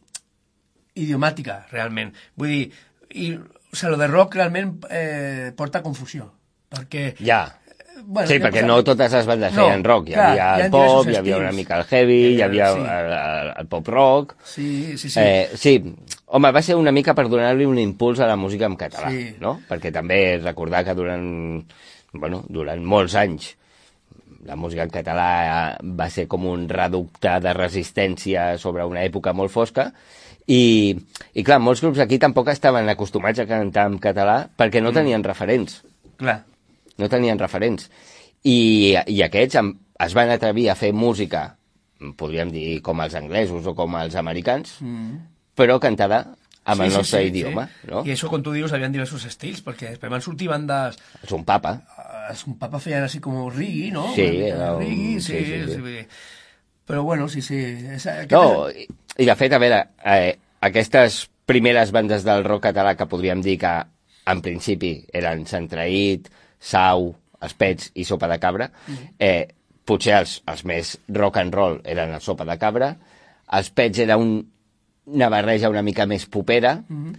idiomàtica, realment. Vull dir, i, o sigui, lo de rock realment eh, porta confusió, perquè... Ja. Bueno, Sí, hi ha perquè coses- no totes les bandes No, feien rock. Hi clar, havia hi ha el pop, diversos hi havia una estils. mica el heavy, hi Eh, havia sí. el, el, el pop rock... Sí, sí, sí. Eh, sí, home, va ser una mica per donar-li un impuls a la música en català, Sí. no? Perquè també recordar que durant, bueno, durant molts anys la música en català va ser com un reducte de resistència sobre una època molt fosca i, i clar, molts grups aquí tampoc estaven acostumats a cantar en català perquè no tenien referents, Clar. no tenien referents. I, i aquests em- es van atrevir a fer música, podríem dir com els anglesos o com els americans, però cantada amb el nostre idioma, no? I això, com tu dius, havien diversos estils, perquè després van sortir bandes... És un papa. eh, Un papa feien així com reggae, no? Sí, Una mica de era un- reggae, sí, sí, sí, sí. sí, vull dir. Però bueno, sí, sí. És, aquest No, és- i, i de fet, a veure, eh, aquestes primeres bandes del rock català que podríem dir que en principi eren Centraït, Sau, Els Pets i Sopa de Cabra, eh, potser els, els més rock and roll eren el Sopa de Cabra, Els Pets era un, una barreja una mica més popera,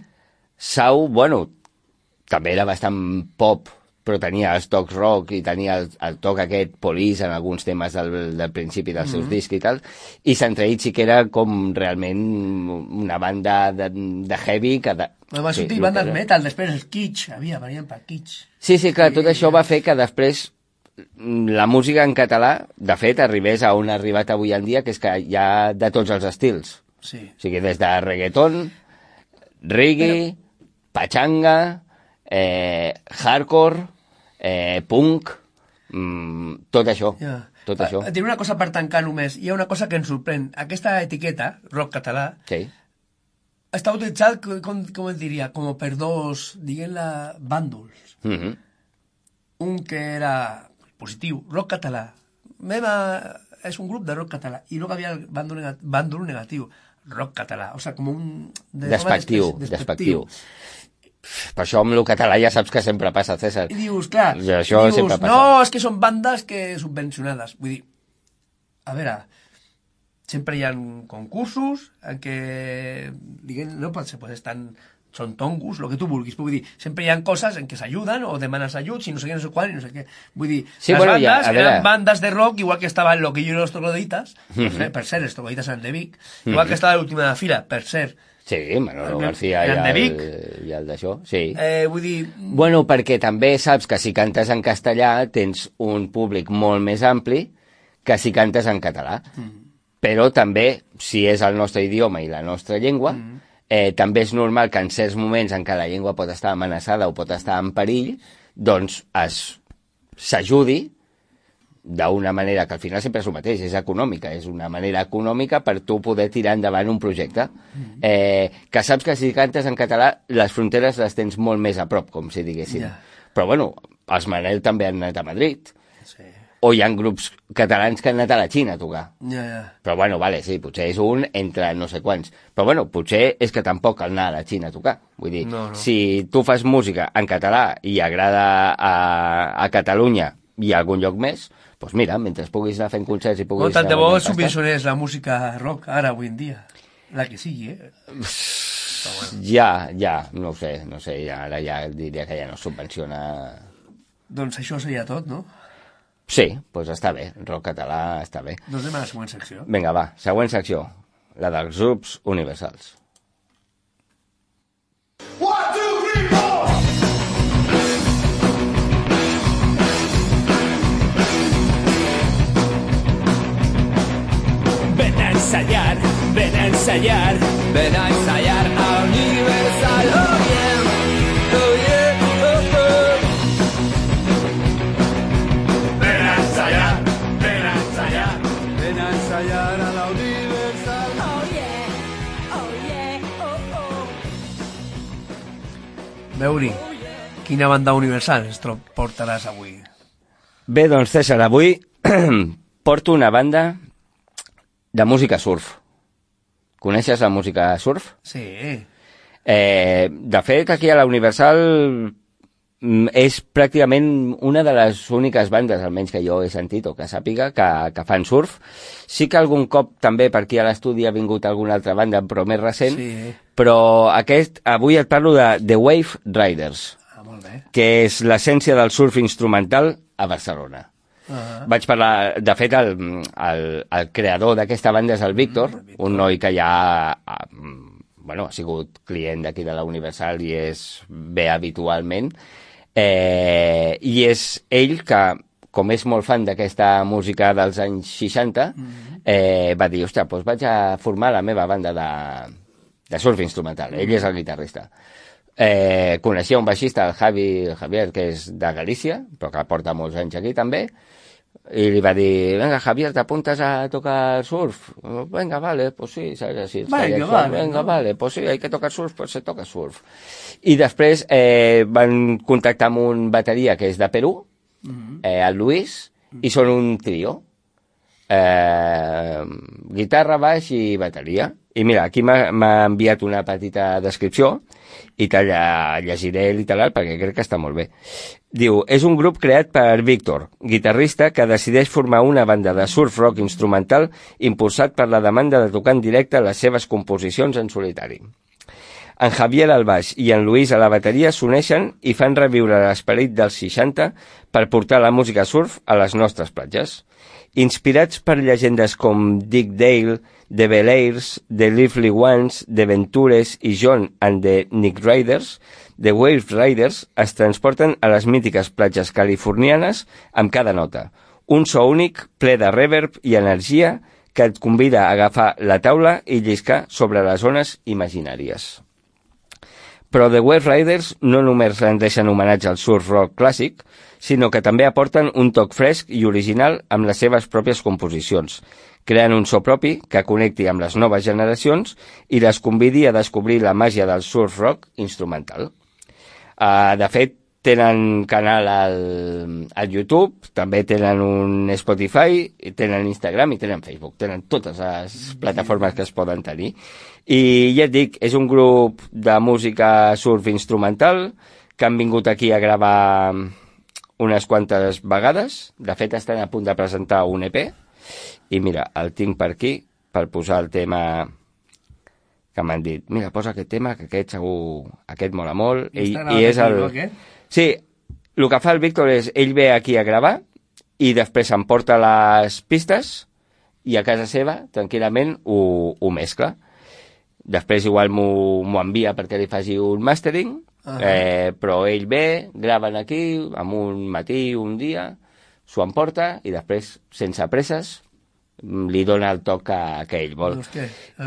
Sau, bueno, també era bastant pop, però tenia els tocs rock i tenia el, el toc aquest Police en alguns temes del, del principi dels seus discs i tal, i Centraït sí que era com realment una banda de, de heavy que... De, Va sortir sí, bandes el que era. metal, després el kitsch, havia, venien per kitsch. Sí, sí, clar, tot això va fer que després mm, la música en català, de fet, arribés a on ha arribat avui en dia, que és que hi ha de tots els estils. Sí. O sigui, des de reggaeton, reggae, pachanga, eh, hardcore, eh, punk, mm, tot això, Ja. tot això. Et diré una cosa per tancar només. Hi ha una cosa que ens sorprèn. Aquesta etiqueta, rock català, Sí, està utilitzat, com, com et diria, com per dos, diguem-la, bàndols. mhm, Un que era positiu, rock català. Meva és un grup de rock català. I luego havia el bàndol, nega- bàndol negatiu, rock català. O sigui, com un... de forma despectiu, despe- despectiu. Per això amb el català ja saps que sempre passa, César. I dius, clar, I això dius, sempre passa. no, és que són bandes que subvencionades. Vull dir, a veure, sempre hi ha concursos en què, diguem, no pot ser, pues, estan, són tongus, el que tu vulguis, però vull dir, sempre hi ha coses en què s'ajuden o demanes ajuts i no sé què, no sé quan, i no sé què. Vull dir, Sí, les bueno, bandes ja, a veure. eren bandes de rock, igual que estaven Loquillo i los Trogloditas, per, cert, per cert, els Trogloditas eren de Vic, igual que estava l'última de la fila, per cert. Sí, Manolo Eren García i de el, Vic. i el d'això, sí. Eh, vull dir, Bueno, perquè també saps que si cantes en castellà tens un públic molt més ampli que si cantes en català. Però també, si és el nostre idioma i la nostra llengua, eh, també és normal que en certs moments en què la llengua pot estar amenaçada o pot estar en perill, doncs es s'ajudi d'una manera que al final sempre és el mateix, és econòmica, és una manera econòmica per tu poder tirar endavant un projecte. Eh, que saps que si cantes en català les fronteres les tens molt més a prop, com si diguéssim. Ja. Però bueno, els Manel també han anat a Madrid, sí, o hi ha grups catalans que han anat a la Xina a tocar. ja, ja. Però bueno, vale, sí, potser és un entre no sé quants. Però bueno, potser és que tampoc cal anar a la Xina a tocar. Vull dir, No, no. si tu fas música en català i agrada a, a Catalunya hi ha algun lloc més, doncs mira, mentre puguis anar fent concerts i puguis... No, tant de anar bo guanyant pasta. subvencionés la música rock ara, avui en dia. La que sigui, eh? Ja, ja, no ho sé, no sé, ja, ara ja diria que ja no subvenciona... Doncs això seria tot, no? Sí, doncs està bé, rock català està bé. Doncs anem a la següent secció. Vinga, va, següent secció, la dels grups universals. One, two, three, four. Ven a ensayar, ven a ensayar, ven a ensayar a Universal. Oh yeah, oh yeah, oh oh. Ven a ensayar, ven a ensayar. Ven a ensayar a la Universal. Oh yeah, oh yeah, oh oh. Veuri, quina banda universal ens tro- portaràs avui? Bé, doncs, César, avui porto una banda de música surf. Coneixes la música surf? Sí. Eh, de fet, aquí a la Universal mm, és pràcticament una de les úniques bandes, almenys que jo he sentit o que sàpiga, que, que fan surf. Sí que algun cop també per aquí a l'estudi ha vingut alguna altra banda, però més recent. Sí. Però aquest, avui et parlo de The Wave Riders, Ah, molt bé. que és l'essència del surf instrumental a Barcelona. Uh-huh. Vaig parlar, de fet, el, el, el creador d'aquesta banda és el Víctor, un noi que ja ha, bueno, ha sigut client d'aquí de la Universal i és bé habitualment, eh, i és ell que, com és molt fan d'aquesta música dels anys seixanta, eh, va dir, ostres, doncs vaig a formar la meva banda de, de surf instrumental. Ell és el guitarrista. Eh, coneixia un baixista, el Javi el Javier, que és de Galícia, però que porta molts anys aquí també, i li va dir, venga, Javier, ¿t'apuntas a tocar surf? Venga, vale, pues sí, ¿sabes? Así, Venga, surf. vale, Venga, ¿no? vale, pues sí, hay que tocar surf, pues se toca surf. I després eh, van contactar amb un bateria que és de Perú, eh, el Luis, i són un trio. Eh, guitarra, baix i bateria. I mira, aquí m'ha m'ha enviat una petita descripció i te la llegiré literal perquè crec que està molt bé. Diu, és un grup creat per Víctor, guitarrista que decideix formar una banda de surf rock instrumental impulsat per la demanda de tocar en directe les seves composicions en solitari. En Javier al baix i en Luis a la bateria s'uneixen i fan reviure l'esperit dels seixanta per portar la música surf a les nostres platges. Inspirats per llegendes com Dick Dale, The Belairs, The Lively Ones, The Ventures i John and the Nick Riders, The Wave Riders es transporten a les mítiques platges californianes amb cada nota. Un so únic, ple de reverb i energia que et convida a agafar la taula i lliscar sobre les ones imaginàries. Però The Wave Riders no només rendeixen homenatge al surf rock clàssic, sinó que també aporten un toc fresc i original amb les seves pròpies composicions, creant un so propi que connecti amb les noves generacions i les convidi a descobrir la màgia del surf rock instrumental. Uh, de fet, tenen canal al, al YouTube, també tenen un Spotify, tenen Instagram i tenen Facebook. Tenen totes les plataformes que es poden tenir. I ja et dic, és un grup de música surf instrumental que han vingut aquí a gravar unes quantes vegades. De fet, estan a punt de presentar un E P. I mira, el tinc per aquí, per posar el tema que m'han dit. Mira, posa aquest tema, que aquest segur, aquest mola molt. I, i és el... Sí, el que fa el Víctor és, ell ve aquí a gravar i després s'emporta les pistes i a casa seva, tranquil·lament, ho, ho mescla. Després igual m'ho envia perquè li faci un mastering, uh -huh. eh, però ell ve, graven aquí, amb un matí, un dia, s'ho emporta i després, sense presses, li dona el toc que, que ell vol. Hòstia,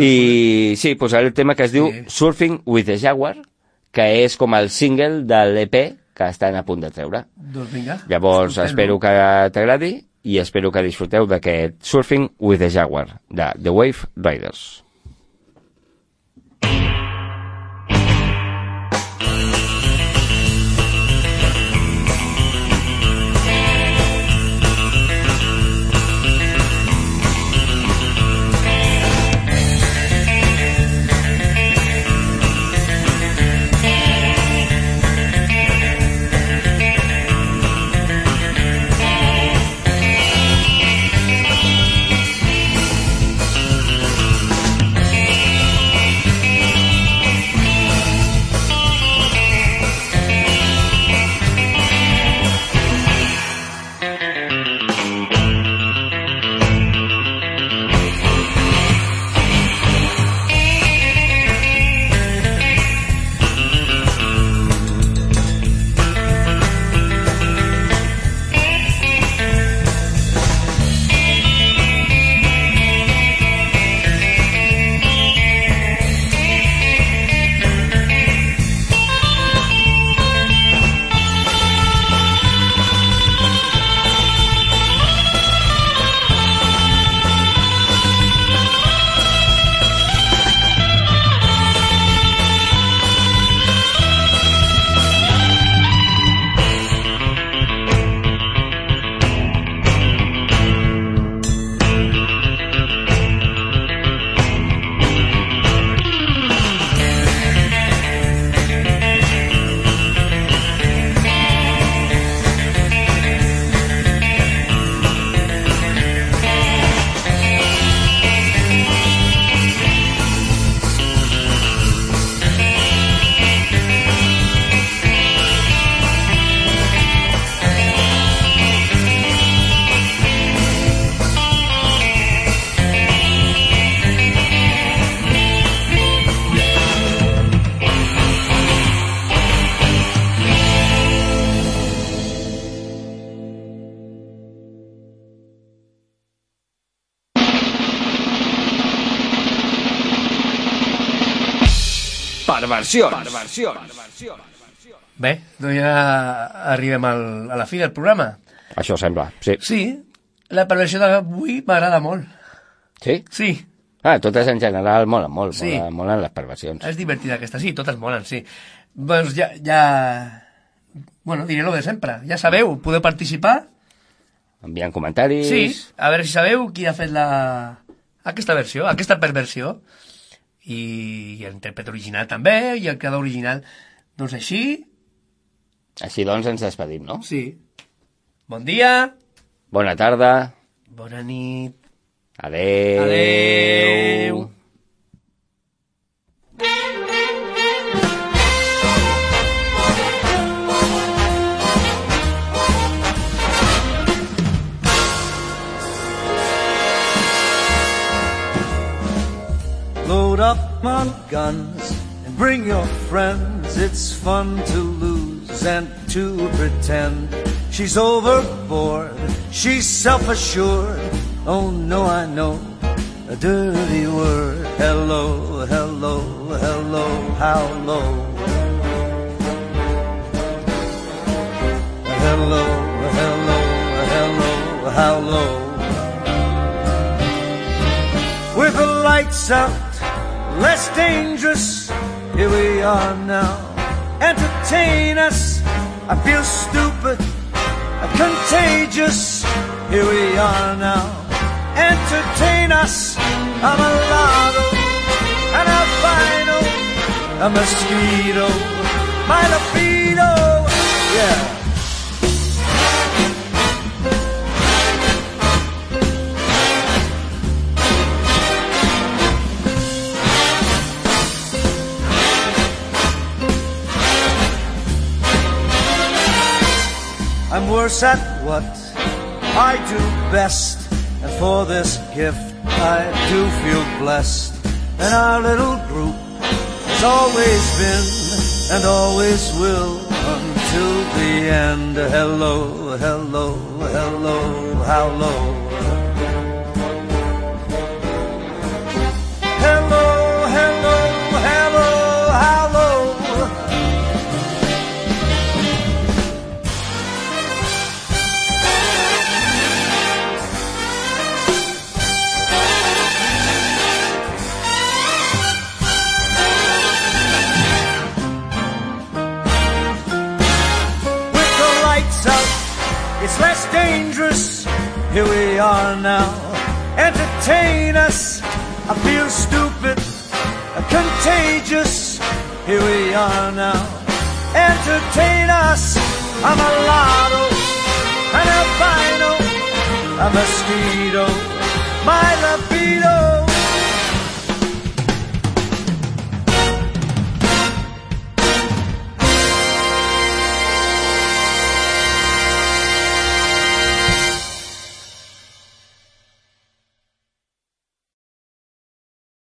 I sí, posaré el tema que es diu Sí. Surfing with the Jaguar, que és com el single de l'E P que estan a punt de treure. Doncs vinga. Llavors, escoltem-lo. espero que t'agradi i espero que disfruteu d'aquest Surfing with the Jaguar, de The Wave Riders. Oh Perversions. Perversions. Bé, doncs ja arribem al, a la fi del programa. Això sembla, sí. Sí, la perversió d'avui m'agrada molt. Sí? Sí, Ah, totes en general molen molt, Sí. molen, molen les perversions. és divertida aquesta, sí, totes molen, sí. Doncs ja, ja... Bueno, diré lo de sempre. Ja sabeu, podeu participar. Enviant comentaris... Sí, a veure si sabeu qui ha fet la... aquesta versió, aquesta perversió. I, i l'intèrpret original també, i el creador original. Doncs així, Així doncs ens despedim, no? sí. Bon dia, Bona tarda. bona nit. Adeu. Adeu. Load up on guns and bring your friends. It's fun to lose and to pretend. She's overboard, she's self-assured. Oh no, I know a dirty word. Hello, hello, hello, how low? Hello, hello, hello, how low? With the lights out, less dangerous, here we are now. Entertain us, I feel stupid, contagious, here we are now. Entertain us, I'm a lotto, an albino, a mosquito, my libido, yeah. I'm worse at what I do best, and for this gift I do feel blessed. And our little group has always been and always will until the end. Hello, hello, hello, how low? Hello, hello, hello, how low? It's less dangerous, here we are now. Entertain us, I feel stupid, contagious, here we are now. Entertain us, I'm a lotto, an albino, a mosquito, my libido.